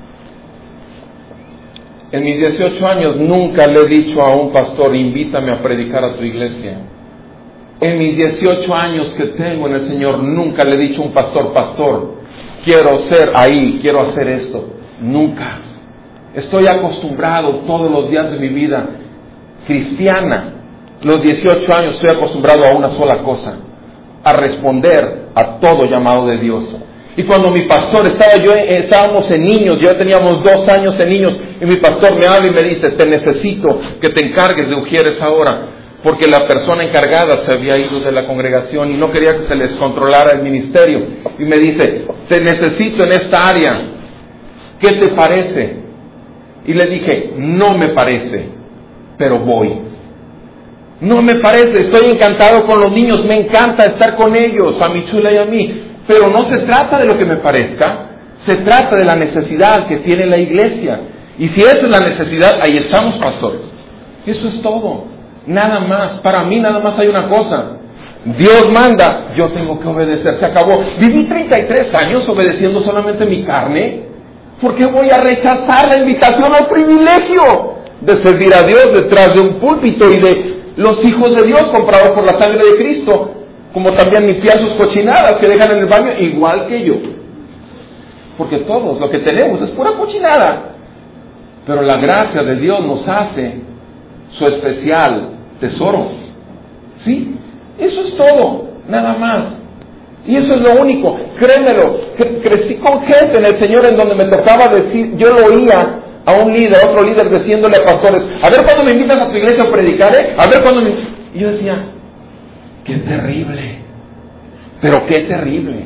En mis 18 años nunca le he dicho a un pastor, invítame a predicar a tu iglesia. En mis 18 años que tengo en el Señor, nunca le he dicho a un pastor, quiero ser ahí, quiero hacer esto. Nunca. Estoy acostumbrado todos los días de mi vida cristiana, los 18 años estoy acostumbrado a una sola cosa, a responder a todo llamado de Dios. Y cuando mi pastor estábamos en niños, ya teníamos 2 años en niños, y mi pastor me habla y me dice, te necesito que te encargues de Ujieres ahora, porque la persona encargada se había ido de la congregación y no quería que se les controlara el ministerio. Y me dice, te necesito en esta área, ¿qué te parece? Y le dije, no me parece, pero voy. No me parece, estoy encantado con los niños, me encanta estar con ellos, a mi chula y a mí, pero no se trata de lo que me parezca, se trata de la necesidad que tiene la iglesia. Y si esa es la necesidad, ahí estamos, pastor. Eso es todo, nada más. Para mí nada más hay una cosa: Dios manda, yo tengo que obedecer, se acabó. Viví 33 años obedeciendo solamente mi carne. ¿Por qué voy a rechazar la invitación al privilegio de servir a Dios detrás de un púlpito y de los hijos de Dios comprados por la sangre de Cristo? Como también limpiar sus cochinadas que dejan en el baño, igual que yo. Porque todos lo que tenemos es pura cochinada. Pero la gracia de Dios nos hace su especial tesoro. ¿Sí? Eso es todo, nada más. Y eso es lo único, créemelo. Crecí con gente en el Señor en donde me tocaba decir, yo lo oía a un líder, a otro líder diciéndole a pastores, a ver cuándo me invitas a tu iglesia a predicar, a ver cuándo me... Y yo decía, qué terrible, pero qué terrible.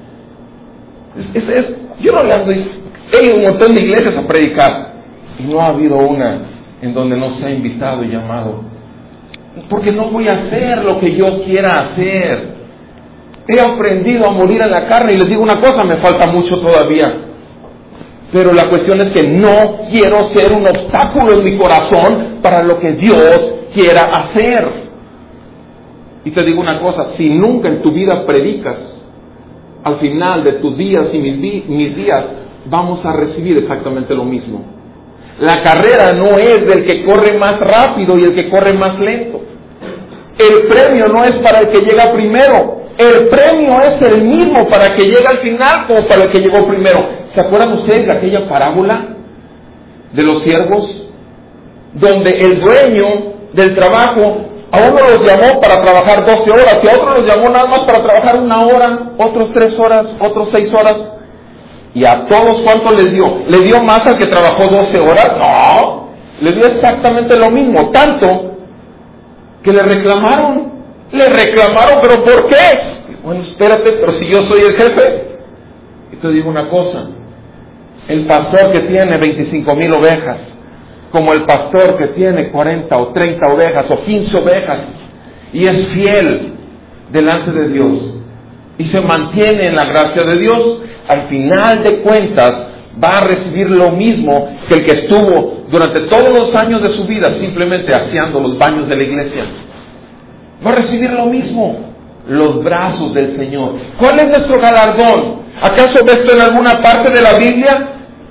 Yo no le ando, he ido a un montón de iglesias a predicar y no ha habido una en donde no se ha invitado y llamado, porque no voy a hacer lo que yo quiera hacer. He aprendido a morir a la carne y les digo una cosa, me falta mucho todavía, pero la cuestión es que no quiero ser un obstáculo en mi corazón para lo que Dios quiera hacer. Y te digo una cosa, si nunca en tu vida predicas, al final de tus días y mis días vamos a recibir exactamente lo mismo. La carrera no es del que corre más rápido y el que corre más lento. El premio no es para el que llega primero. El premio es el mismo para el que llega al final como para el que llegó primero. ¿Se acuerdan ustedes de aquella parábola de los siervos? Donde el dueño del trabajo a uno los llamó para trabajar 12 horas y a otro los llamó nada más para trabajar 1 hora, otros 3 horas, otros 6 horas. ¿Y a todos cuánto les dio? ¿Le dio más al que trabajó 12 horas? No, le dio exactamente lo mismo, tanto que le reclamaron, pero ¿por qué? Bueno, espérate, pero si yo soy el jefe. Y te digo una cosa, el pastor que tiene 25,000 ovejas, como el pastor que tiene 40 o 30 ovejas o 15 ovejas, y es fiel delante de Dios, y se mantiene en la gracia de Dios, al final de cuentas va a recibir lo mismo que el que estuvo durante todos los años de su vida simplemente aseando los baños de la iglesia. Va a recibir lo mismo, los brazos del Señor. ¿Cuál es nuestro galardón? ¿Acaso ves tú en alguna parte de la Biblia?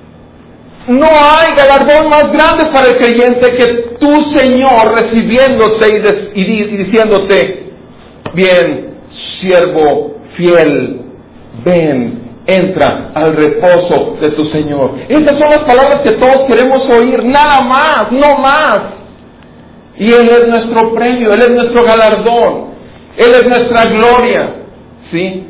No hay galardón más grande para el creyente que tu Señor recibiéndote y diciéndote, bien, siervo fiel, ven, entra al reposo de tu Señor. Estas son las palabras que todos queremos oír, nada más, no más. Y Él es nuestro premio, Él es nuestro galardón, Él es nuestra gloria, ¿sí?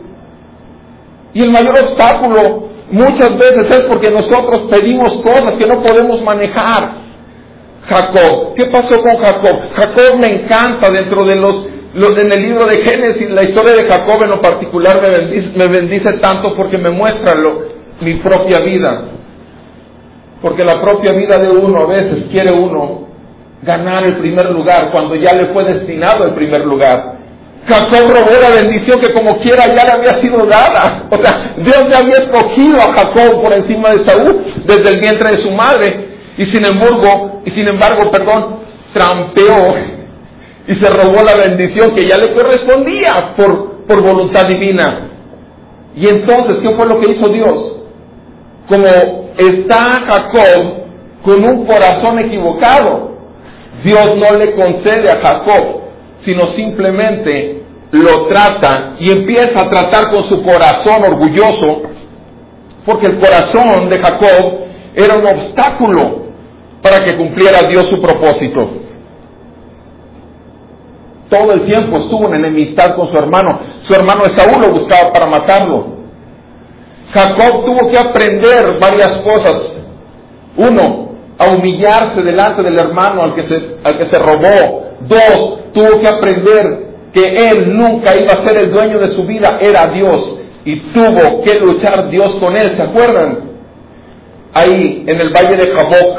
Y el mayor obstáculo muchas veces es porque nosotros pedimos cosas que no podemos manejar. Jacob, ¿qué pasó con Jacob? Jacob me encanta dentro de en el libro de Génesis, la historia de Jacob en lo particular me bendice tanto porque me muestra mi propia vida. Porque la propia vida de uno a veces quiere uno ganar el primer lugar cuando ya le fue destinado el primer lugar. Jacob robó la bendición que como quiera ya le había sido dada. O sea, Dios ya había escogido a Jacob por encima de Saúl desde el vientre de su madre. Y sin embargo, trampeó y se robó la bendición que ya le correspondía por voluntad divina. Y entonces, ¿qué fue lo que hizo Dios? Como está Jacob con un corazón equivocado, Dios no le concede a Jacob, sino simplemente lo trata y empieza a tratar con su corazón orgulloso, porque el corazón de Jacob era un obstáculo para que cumpliera Dios su propósito. Todo el tiempo estuvo en enemistad con su hermano Esaú lo buscaba para matarlo. Jacob tuvo que aprender varias cosas. Uno, a humillarse delante del hermano al que se robó. Dos, tuvo que aprender que él nunca iba a ser el dueño de su vida, era Dios, y tuvo que luchar Dios con él. ¿Se acuerdan? Ahí en el valle de Jaboc,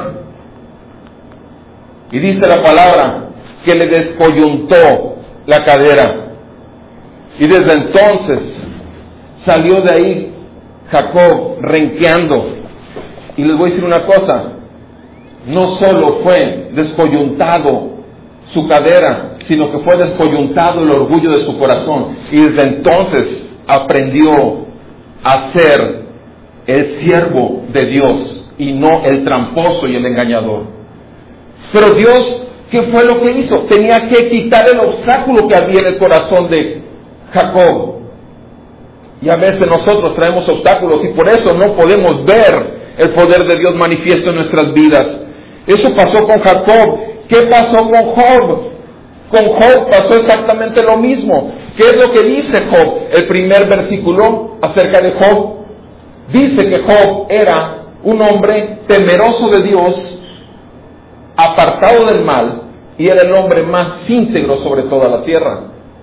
y dice la palabra que le descoyuntó la cadera, y desde entonces salió de ahí Jacob renqueando. Y les voy a decir una cosa, no solo fue descoyuntado su cadera, sino que fue descoyuntado el orgullo de su corazón, y desde entonces aprendió a ser el siervo de Dios y no el tramposo y el engañador. Pero Dios, ¿qué fue lo que hizo? Tenía que quitar el obstáculo que había en el corazón de Jacob. Y a veces nosotros traemos obstáculos y por eso no podemos ver el poder de Dios manifiesto en nuestras vidas. Eso pasó con Jacob. ¿Qué pasó con Job? Con Job pasó exactamente lo mismo. ¿Qué es lo que dice Job? El primer versículo acerca de Job dice que Job era un hombre temeroso de Dios, apartado del mal, y era el hombre más íntegro sobre toda la tierra.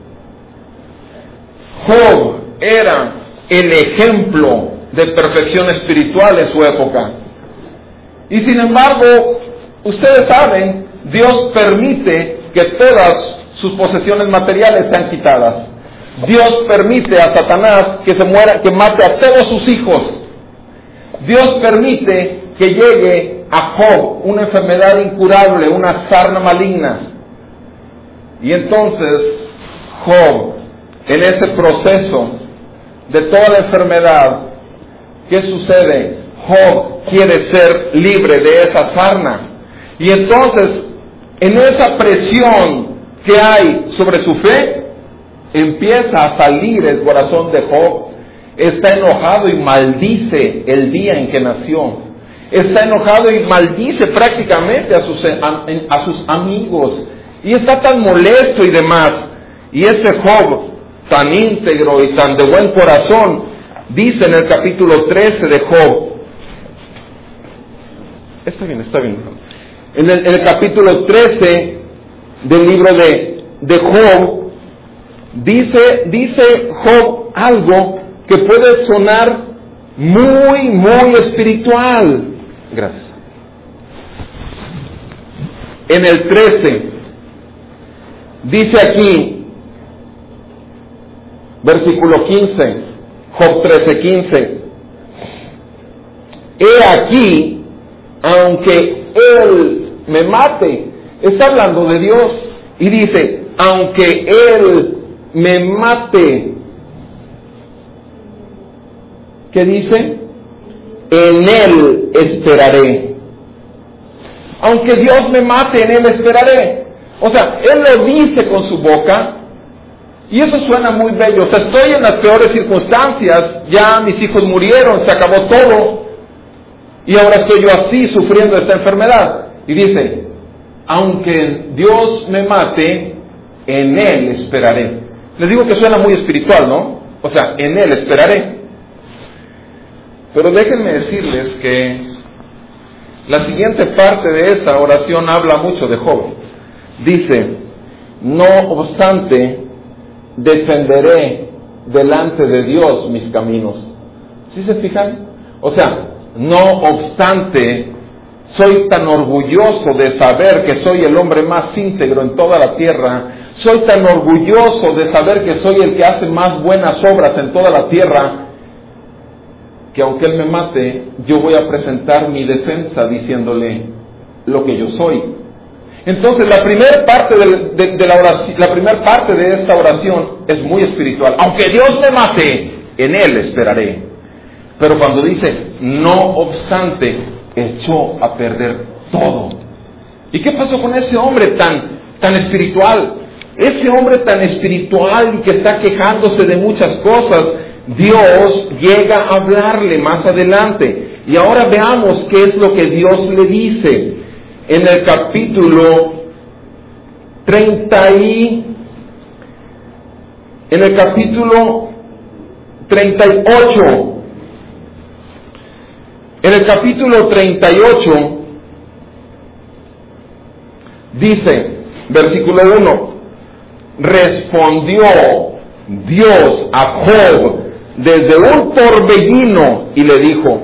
Job era el ejemplo de perfección espiritual en su época. Y sin embargo, ustedes saben, Dios permite que todas sus posesiones materiales sean quitadas. Dios permite a Satanás que se muera, que mate a todos sus hijos. Dios permite que llegue a Job una enfermedad incurable, una sarna maligna. Y entonces Job, en ese proceso de toda la enfermedad, ¿qué sucede? Job quiere ser libre de esa sarna. Y entonces, en esa presión que hay sobre su fe, empieza a salir el corazón de Job. Está enojado y maldice el día en que nació. Está enojado y maldice prácticamente a sus amigos. Y está tan molesto y demás. Y ese Job, tan íntegro y tan de buen corazón, dice en el capítulo 13 de Job. Está bien. En el capítulo 13 del libro de Job, dice Job algo que puede sonar muy, muy espiritual. Gracias. En el 13, dice aquí, versículo 15, Job 13:15, he aquí, aunque él me mate, está hablando de Dios, y dice, aunque él me mate, ¿qué dice? En él esperaré. Aunque Dios me mate, en él esperaré. O sea, él lo dice con su boca, y eso suena muy bello. O sea, estoy en las peores circunstancias, ya mis hijos murieron, se acabó todo, y ahora estoy yo así, sufriendo esta enfermedad. Y dice, aunque Dios me mate, en él esperaré. Les digo que suena muy espiritual, ¿no? O sea, en él esperaré. Pero déjenme decirles que la siguiente parte de esa oración habla mucho de Job. Dice, no obstante, defenderé delante de Dios mis caminos. ¿Sí se fijan? O sea, no obstante, soy tan orgulloso de saber que soy el hombre más íntegro en toda la tierra. Soy tan orgulloso de saber que soy el que hace más buenas obras en toda la tierra, que aunque Él me mate, yo voy a presentar mi defensa diciéndole lo que yo soy. Entonces, la primera parte de la oración, la primera parte de esta oración es muy espiritual. Aunque Dios me mate, en Él esperaré. Pero cuando dice, no obstante, echó a perder todo. ¿Y qué pasó con ese hombre tan espiritual? Ese hombre tan espiritual y que está quejándose de muchas cosas, Dios llega a hablarle más adelante. Y ahora veamos qué es lo que Dios le dice. En el capítulo 38, en el capítulo 38, dice, versículo 1, respondió Dios a Job desde un torbellino y le dijo,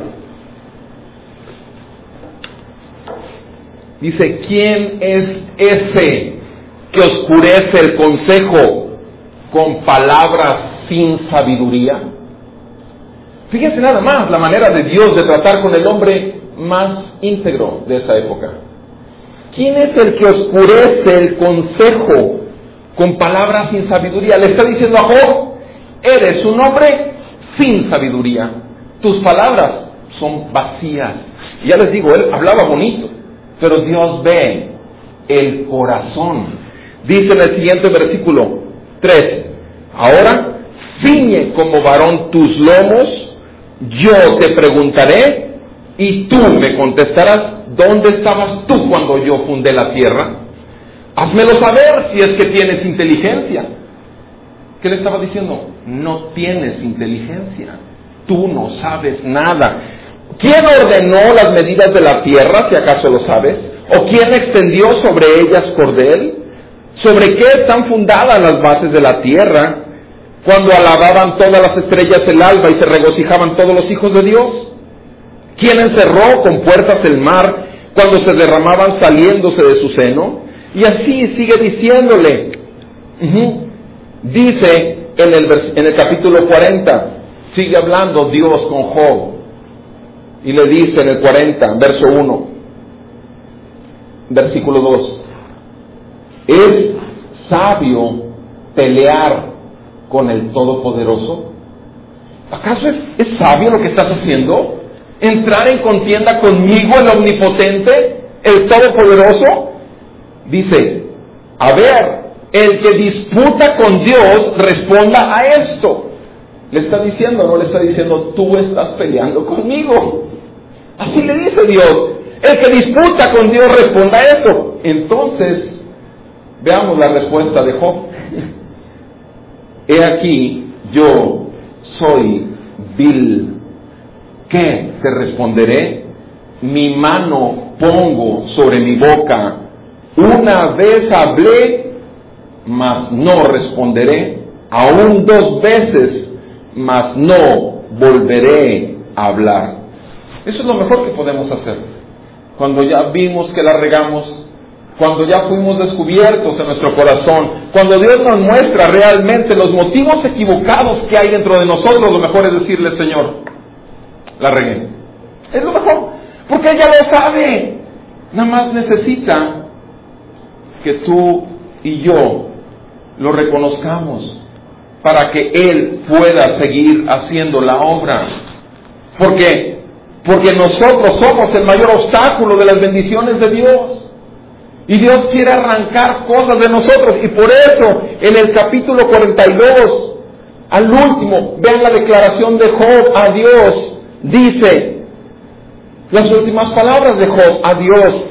dice, ¿quién es ese que oscurece el consejo con palabras sin sabiduría? Fíjense nada más la manera de Dios de tratar con el hombre más íntegro de esa época. ¿Quién es el que oscurece el consejo con palabras sin sabiduría? Le está diciendo a Job, eres un hombre sin sabiduría. Tus palabras son vacías. Y ya les digo, él hablaba bonito, pero Dios ve el corazón. Dice en el siguiente versículo 3, ahora ciñe como varón tus lomos, yo te preguntaré y tú me contestarás, ¿dónde estabas tú cuando yo fundé la tierra? Házmelo saber si es que tienes inteligencia. ¿Qué le estaba diciendo? No tienes inteligencia, tú no sabes nada. ¿Quién ordenó las medidas de la tierra, si acaso lo sabes? ¿O quién extendió sobre ellas cordel? ¿Sobre qué están fundadas las bases de la tierra? Cuando alababan todas las estrellas el alba y se regocijaban todos los hijos de Dios. ¿Quién encerró con puertas el mar cuando se derramaban saliéndose de su seno? Y así sigue diciéndole. Dice en el capítulo 40, sigue hablando Dios con Job. Y le dice en el 40, verso 1, versículo 2, ¿es sabio pelear con el Todopoderoso? ¿Acaso es sabio lo que estás haciendo? ¿Entrar en contienda conmigo, el Omnipotente, el Todopoderoso? Dice, a ver, el que disputa con Dios responda a esto. Le está diciendo, no le está diciendo, tú estás peleando conmigo. Así le dice Dios, el que disputa con Dios responda a esto. Entonces, veamos la respuesta de Job. He aquí, yo soy vil. ¿Qué te responderé? Mi mano pongo sobre mi boca. Una vez hablé, mas no responderé. Aún 2 veces, mas no volveré a hablar. Eso es lo mejor que podemos hacer. Cuando ya vimos que la regamos, cuando ya fuimos descubiertos en nuestro corazón, cuando Dios nos muestra realmente los motivos equivocados que hay dentro de nosotros, lo mejor es decirle, Señor, la regué. Es lo mejor, porque ella lo sabe. Nada más necesita que tú y yo lo reconozcamos para que Él pueda seguir haciendo la obra. Porque nosotros somos el mayor obstáculo de las bendiciones de Dios. Y Dios quiere arrancar cosas de nosotros. Y por eso, en el capítulo 42, al último, vean la declaración de Job a Dios. Dice, las últimas palabras de Job a Dios: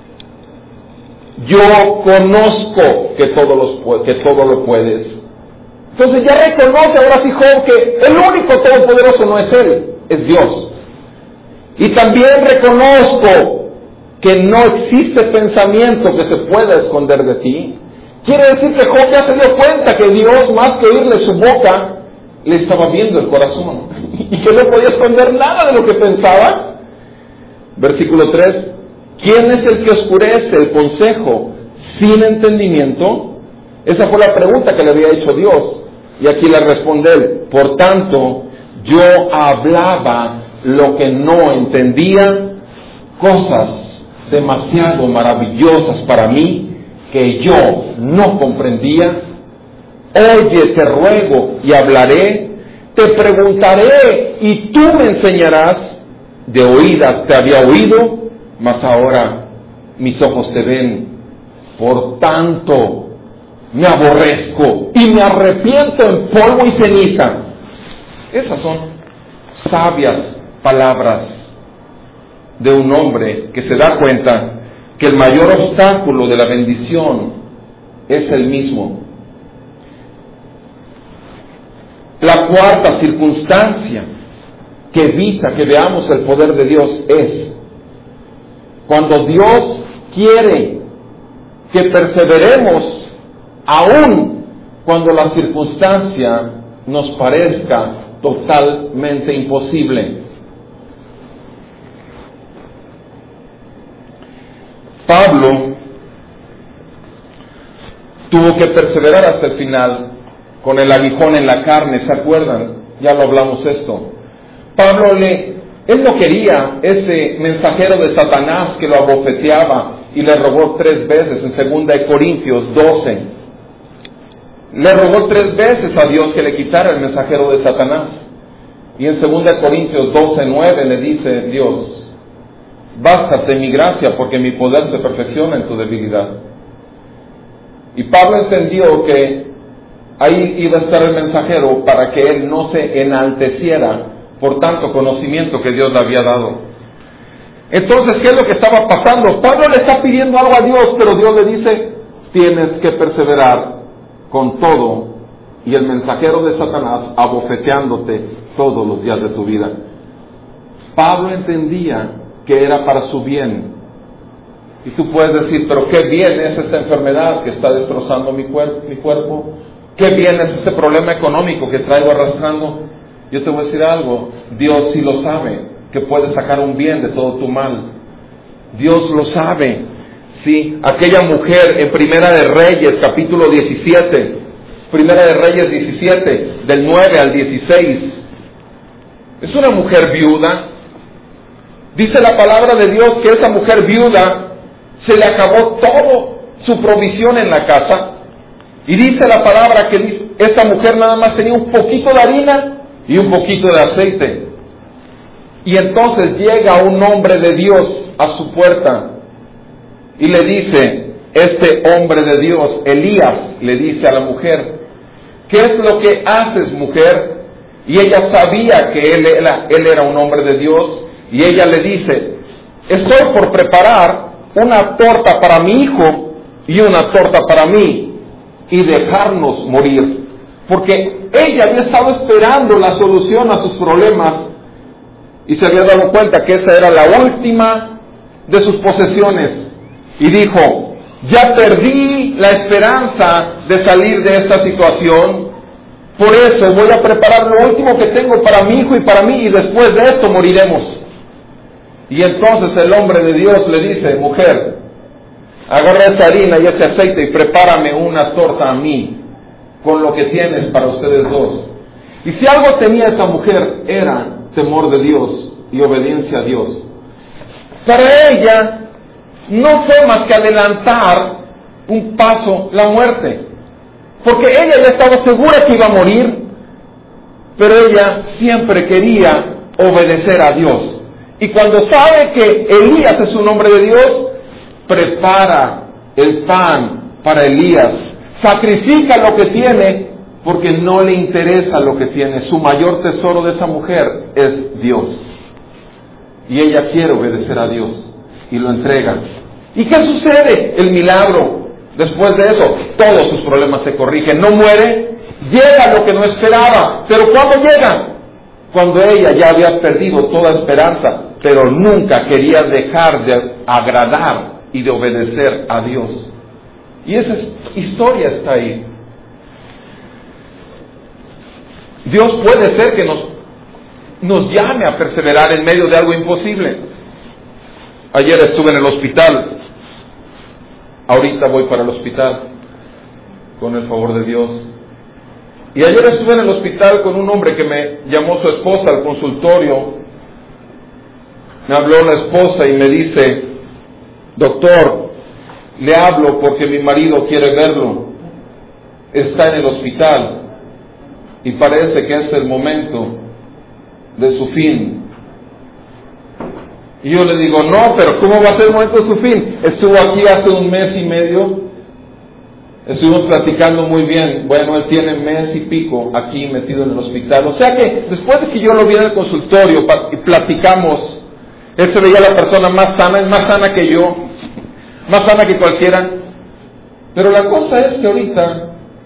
yo conozco que todo lo puedes. Entonces ya reconoce ahora sí Job que el único todopoderoso no es Él, es Dios. Y también reconozco que no existe pensamiento que se pueda esconder de ti. Quiere decir que Job ya se dio cuenta que Dios, más que oírle su boca, le estaba viendo el corazón y que no podía esconder nada de lo que pensaba. Versículo 3, ¿quién es el que oscurece el consejo sin entendimiento? Esa fue la pregunta que le había hecho Dios. Y aquí le responde él: por tanto, yo hablaba lo que no entendía, cosas demasiado maravillosas para mí que yo no comprendía? Oye, te ruego y hablaré, te preguntaré y tú me enseñarás. De oídas te había oído, mas ahora mis ojos te ven. Por tanto, me aborrezco y me arrepiento en polvo y ceniza. Esas son sabias palabras de un hombre que se da cuenta que el mayor obstáculo de la bendición es el mismo. La cuarta circunstancia que evita que veamos el poder de Dios es cuando Dios quiere que perseveremos aun cuando la circunstancia nos parezca totalmente imposible. Pablo tuvo que perseverar hasta el final con el aguijón en la carne, ¿se acuerdan? Ya lo hablamos esto. Pablo él no quería ese mensajero de Satanás que lo abofeteaba y le rogó 3 veces en 2 Corintios 12. Le rogó 3 veces a Dios que le quitara el mensajero de Satanás. Y en 2 Corintios 12:9 le dice Dios: bástate mi gracia, porque mi poder se perfecciona en tu debilidad. Y Pablo entendió que ahí iba a estar el mensajero para que él no se enalteciera por tanto conocimiento que Dios le había dado. Entonces, ¿qué es lo que estaba pasando? Pablo le está pidiendo algo a Dios, pero Dios le dice: tienes que perseverar con todo, y el mensajero de Satanás abofeteándote todos los días de tu vida. Pablo entendía que era para su bien. Y tú puedes decir: pero qué bien es esta enfermedad que está destrozando mi cuerpo, qué bien es este problema económico que traigo arrastrando. Yo te voy a decir algo: Dios sí lo sabe, que puede sacar un bien de todo tu mal. Dios lo sabe. Sí, aquella mujer en Primera de Reyes, capítulo 17, Primera de Reyes 17, del 9 al 16, es una mujer viuda. Dice la palabra de Dios que esa mujer viuda se le acabó todo su provisión en la casa. Y dice la palabra que esa mujer nada más tenía un poquito de harina y un poquito de aceite. Y entonces llega un hombre de Dios a su puerta y le dice, este hombre de Dios, Elías, le dice a la mujer: ¿qué es lo que haces, mujer? Y ella sabía que él era un hombre de Dios, y ella le dice: estoy por preparar una torta para mi hijo y una torta para mí, y dejarnos morir. Porque ella había estado esperando la solución a sus problemas y se había dado cuenta que esa era la última de sus posesiones. Y dijo: ya perdí la esperanza de salir de esta situación, por eso voy a preparar lo último que tengo para mi hijo y para mí, y después de esto moriremos. Y entonces el hombre de Dios le dice: mujer, agarra esa harina y ese aceite y prepárame una torta a mí, con lo que tienes para ustedes dos. Y si algo tenía esa mujer era temor de Dios y obediencia a Dios. Para ella no fue más que adelantar un paso la muerte, porque ella ya estaba segura que iba a morir, pero ella siempre quería obedecer a Dios. Y cuando sabe que Elías es un hombre de Dios, prepara el pan para Elías, sacrifica lo que tiene, porque no le interesa lo que tiene. Su mayor tesoro de esa mujer es Dios, y ella quiere obedecer a Dios y lo entrega. ¿Y qué sucede? El milagro. Después de eso, todos sus problemas se corrigen. No muere, llega lo que no esperaba. Pero ¿cuándo llega? Cuando ella ya había perdido toda esperanza, pero nunca quería dejar de agradar y de obedecer a Dios. Y esa historia está ahí. Dios puede ser que nos llame a perseverar en medio de algo imposible. Ayer estuve en el hospital. Ahorita voy para el hospital, con el favor de Dios. Y ayer estuve en el hospital con un hombre que me llamó su esposa al consultorio. Me habló la esposa y me dice: doctor, le hablo porque mi marido quiere verlo, está en el hospital y parece que es el momento de su fin. Y yo le digo, no, pero ¿cómo va a ser el momento de su fin? Estuvo aquí hace 1 mes y medio, estuvimos platicando muy bien. Bueno, él tiene 1 mes y pico aquí metido en el hospital. O sea que después de que yo lo vi en el consultorio y platicamos, él se veía la persona más sana, es más sana que yo, más sana que cualquiera. Pero la cosa es que ahorita,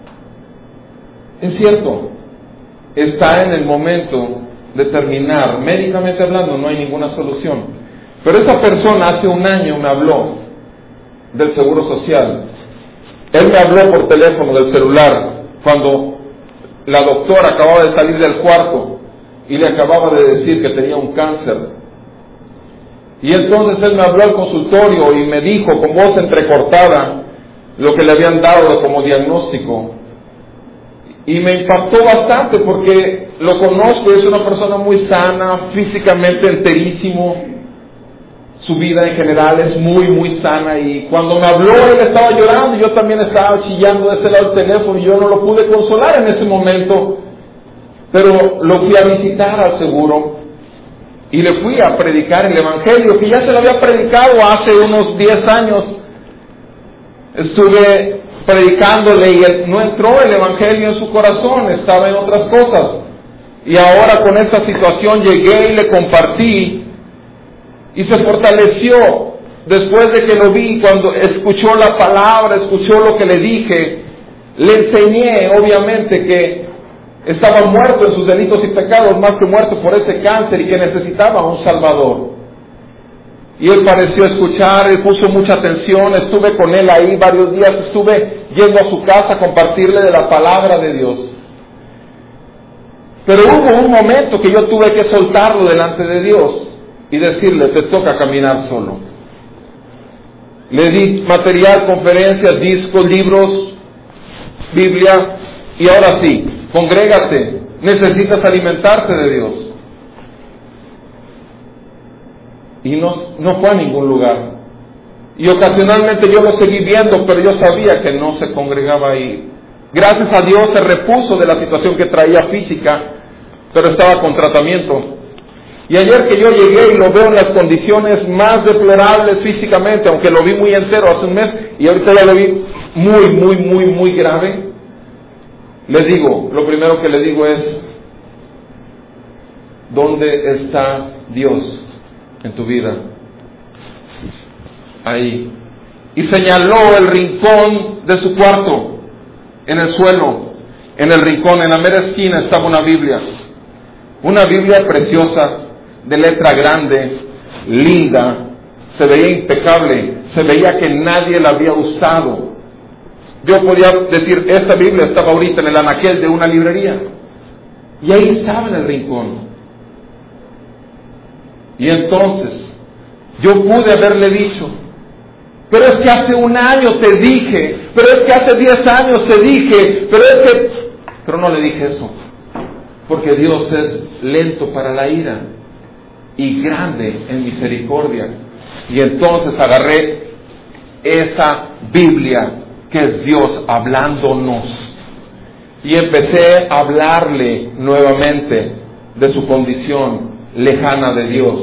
es cierto, está en el momento de terminar. Médicamente hablando no hay ninguna solución. Pero esa persona hace 1 año me habló del Seguro Social. Él me habló por teléfono del celular cuando la doctora acababa de salir del cuarto y le acababa de decir que tenía un cáncer. Y entonces él me habló al consultorio y me dijo con voz entrecortada lo que le habían dado como diagnóstico. Y me impactó bastante porque lo conozco, es una persona muy sana, físicamente enterísimo. Su vida en general es muy, muy sana, y cuando me habló él estaba llorando y yo también estaba chillando de ese lado del teléfono y yo no lo pude consolar en ese momento, pero lo fui a visitar al seguro y le fui a predicar el Evangelio, que ya se lo había predicado hace unos 10 años. Estuve predicándole y no entró el Evangelio en su corazón, estaba en otras cosas. Y ahora con esta situación llegué y le compartí, y se fortaleció después de que lo vi. Cuando escuchó la palabra, escuchó lo que le dije, le enseñé obviamente que estaba muerto en sus delitos y pecados, más que muerto por ese cáncer, y que necesitaba un Salvador. Y él pareció escuchar, él puso mucha atención. Estuve con él ahí varios días, estuve yendo a su casa a compartirle de la palabra de Dios. Pero hubo un momento que yo tuve que soltarlo delante de Dios y decirle, te toca caminar solo. Le di material, conferencias, discos, libros, Biblia, y ahora sí, congrégate, necesitas alimentarte de Dios. Y no fue a ningún lugar. Y ocasionalmente yo lo seguí viendo, pero yo sabía que no se congregaba ahí. Gracias a Dios se repuso de la situación que traía física, pero estaba con tratamiento. Y ayer que yo llegué y lo veo en las condiciones más deplorables físicamente, aunque lo vi muy entero hace 1 mes, y ahorita ya lo vi muy grave, lo primero que le digo es, ¿dónde está Dios en tu vida? Ahí. Y señaló el rincón de su cuarto, en el suelo, en el rincón, en la mera esquina estaba una Biblia preciosa, de letra grande, linda, se veía impecable, se veía que nadie la había usado. Yo podía decir, esta Biblia estaba ahorita en el anaquel de una librería, y ahí estaba en el rincón. Y entonces, yo pude haberle dicho, pero es que hace 1 año te dije, pero es que hace 10 años te dije, pero no le dije eso, porque Dios es lento para la ira y grande en misericordia. Y entonces agarré esa Biblia que es Dios hablándonos y empecé a hablarle nuevamente de su condición lejana de Dios.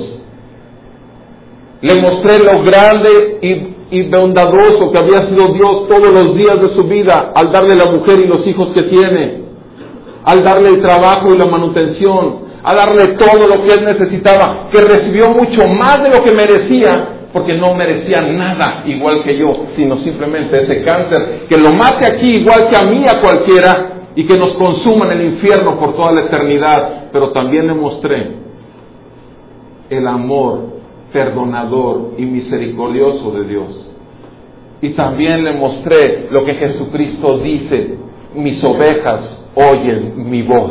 Le mostré lo grande y bondadoso que había sido Dios todos los días de su vida, al darle la mujer y los hijos que tiene, al darle el trabajo y la manutención, a darle todo lo que él necesitaba, que recibió mucho más de lo que merecía, porque no merecía nada igual que yo, sino simplemente ese cáncer que lo mate aquí igual que a mí, a cualquiera, y que nos consuma en el infierno por toda la eternidad. Pero también le mostré el amor perdonador y misericordioso de Dios. Y también le mostré lo que Jesucristo dice, mis ovejas oyen mi voz.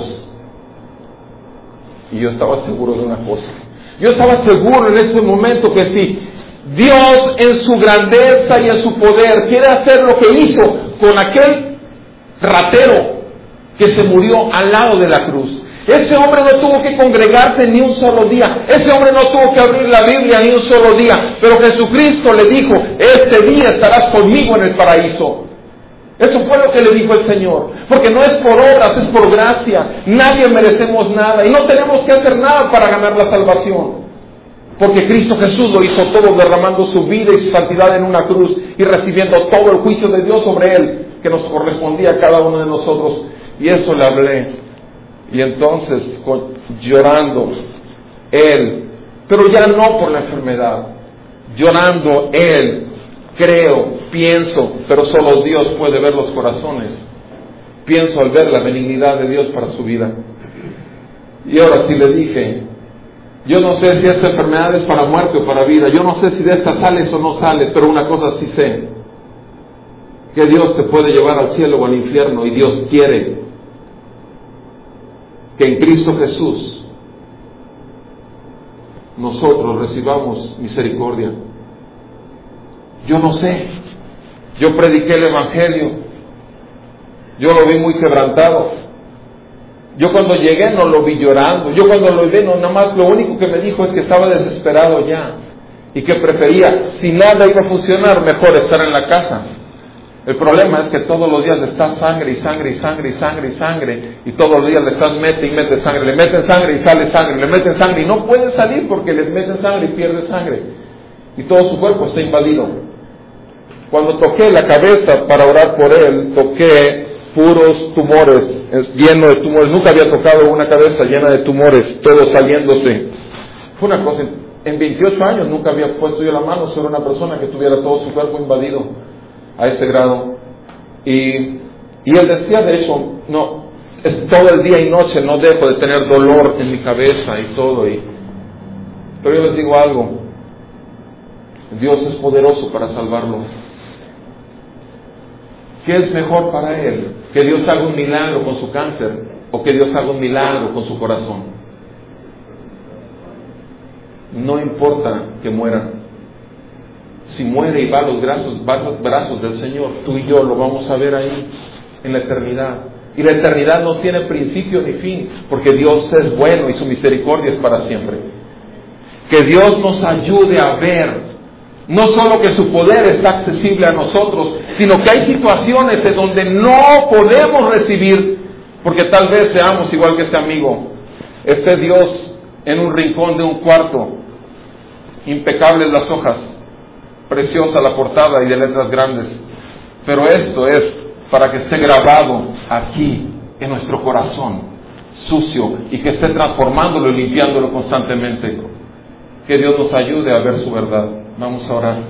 Y yo estaba seguro de una cosa. Yo estaba seguro en ese momento que si Dios en su grandeza y en su poder quiere hacer lo que hizo con aquel ratero que se murió al lado de la cruz, Ese hombre no tuvo que congregarse ni un solo día. Ese hombre no tuvo que abrir la Biblia ni un solo día. Pero Jesucristo le dijo, este día estarás conmigo en el paraíso. Eso fue lo que le dijo el Señor. Porque no es por obras, es por gracia. Nadie merecemos nada y no tenemos que hacer nada para ganar la salvación. Porque Cristo Jesús lo hizo todo derramando su vida y su santidad en una cruz y recibiendo todo el juicio de Dios sobre Él que nos correspondía a cada uno de nosotros. Y eso le hablé. Y entonces, llorando, Él, pero ya no por la enfermedad, llorando Él, creo, pienso, pero solo Dios puede ver los corazones. Pienso al ver la benignidad de Dios para su vida. Y ahora sí le dije, yo no sé si esta enfermedad es para muerte o para vida, yo no sé si de esta sales o no sales, pero una cosa sí sé, que Dios te puede llevar al cielo o al infierno, y Dios quiere que en Cristo Jesús nosotros recibamos misericordia. Yo no sé, yo prediqué el Evangelio, yo lo vi muy quebrantado. Yo cuando llegué no lo vi llorando, yo cuando lo vi nada más lo único que me dijo es que estaba desesperado ya y que prefería, si nada iba a funcionar, mejor estar en la casa. El problema es que todos los días le estás sangre y sangre y sangre y sangre y sangre, y todos los días le estás mete y mete sangre, le meten sangre y sale sangre, le meten sangre y no puede salir porque les meten sangre y pierde sangre y todo su cuerpo está invadido. Cuando toqué la cabeza para orar por él, toqué puros tumores, lleno de tumores. Nunca había tocado una cabeza llena de tumores, todos saliéndose. Fue una cosa, en 28 años nunca había puesto yo la mano sobre una persona que tuviera todo su cuerpo invadido a ese grado. Y él decía, de hecho, no, es todo el día y noche no dejo de tener dolor en mi cabeza y todo. Pero yo les digo algo, Dios es poderoso para salvarlo. ¿Qué es mejor para él? ¿Que Dios haga un milagro con su cáncer o que Dios haga un milagro con su corazón? No importa que muera. Si muere y va a los brazos del Señor, tú y yo lo vamos a ver ahí en la eternidad. Y la eternidad no tiene principio ni fin, porque Dios es bueno y su misericordia es para siempre. Que Dios nos ayude a ver no solo que su poder está accesible a nosotros, sino que hay situaciones en donde no podemos recibir, porque tal vez seamos igual que este amigo. Esté Dios en un rincón de un cuarto, impecables las hojas, preciosa la portada y de letras grandes, pero esto es para que esté grabado aquí en nuestro corazón, sucio, y que esté transformándolo y limpiándolo constantemente. Que Dios nos ayude a ver su verdad. Vamos a orar.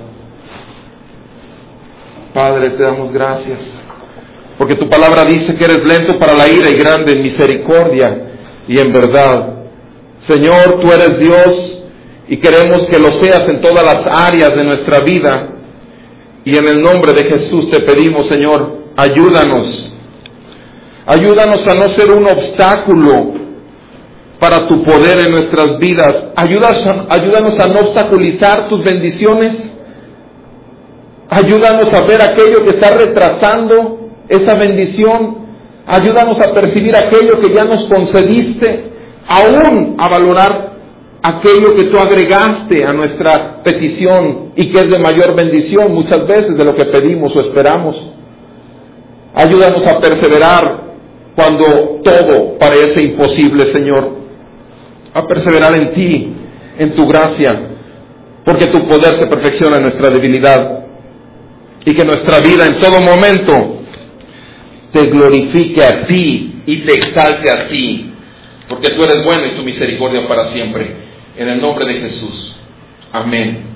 Padre, te damos gracias, porque tu palabra dice que eres lento para la ira y grande en misericordia y en verdad. Señor, tú eres Dios y queremos que lo seas en todas las áreas de nuestra vida. Y en el nombre de Jesús te pedimos, Señor, ayúdanos. Ayúdanos a no ser un obstáculo para tu poder en nuestras vidas. Ayúdanos a no obstaculizar tus bendiciones. Ayúdanos a ver aquello que está retrasando esa bendición. Ayúdanos a percibir aquello que ya nos concediste, aún a valorar aquello que tú agregaste a nuestra petición y que es de mayor bendición muchas veces de lo que pedimos o esperamos. Ayúdanos a perseverar cuando todo parece imposible, Señor. A perseverar en ti, en tu gracia, porque tu poder se perfecciona en nuestra debilidad, y que nuestra vida en todo momento te glorifique a ti y te exalte a ti, porque tú eres bueno y tu misericordia para siempre. En el nombre de Jesús. Amén.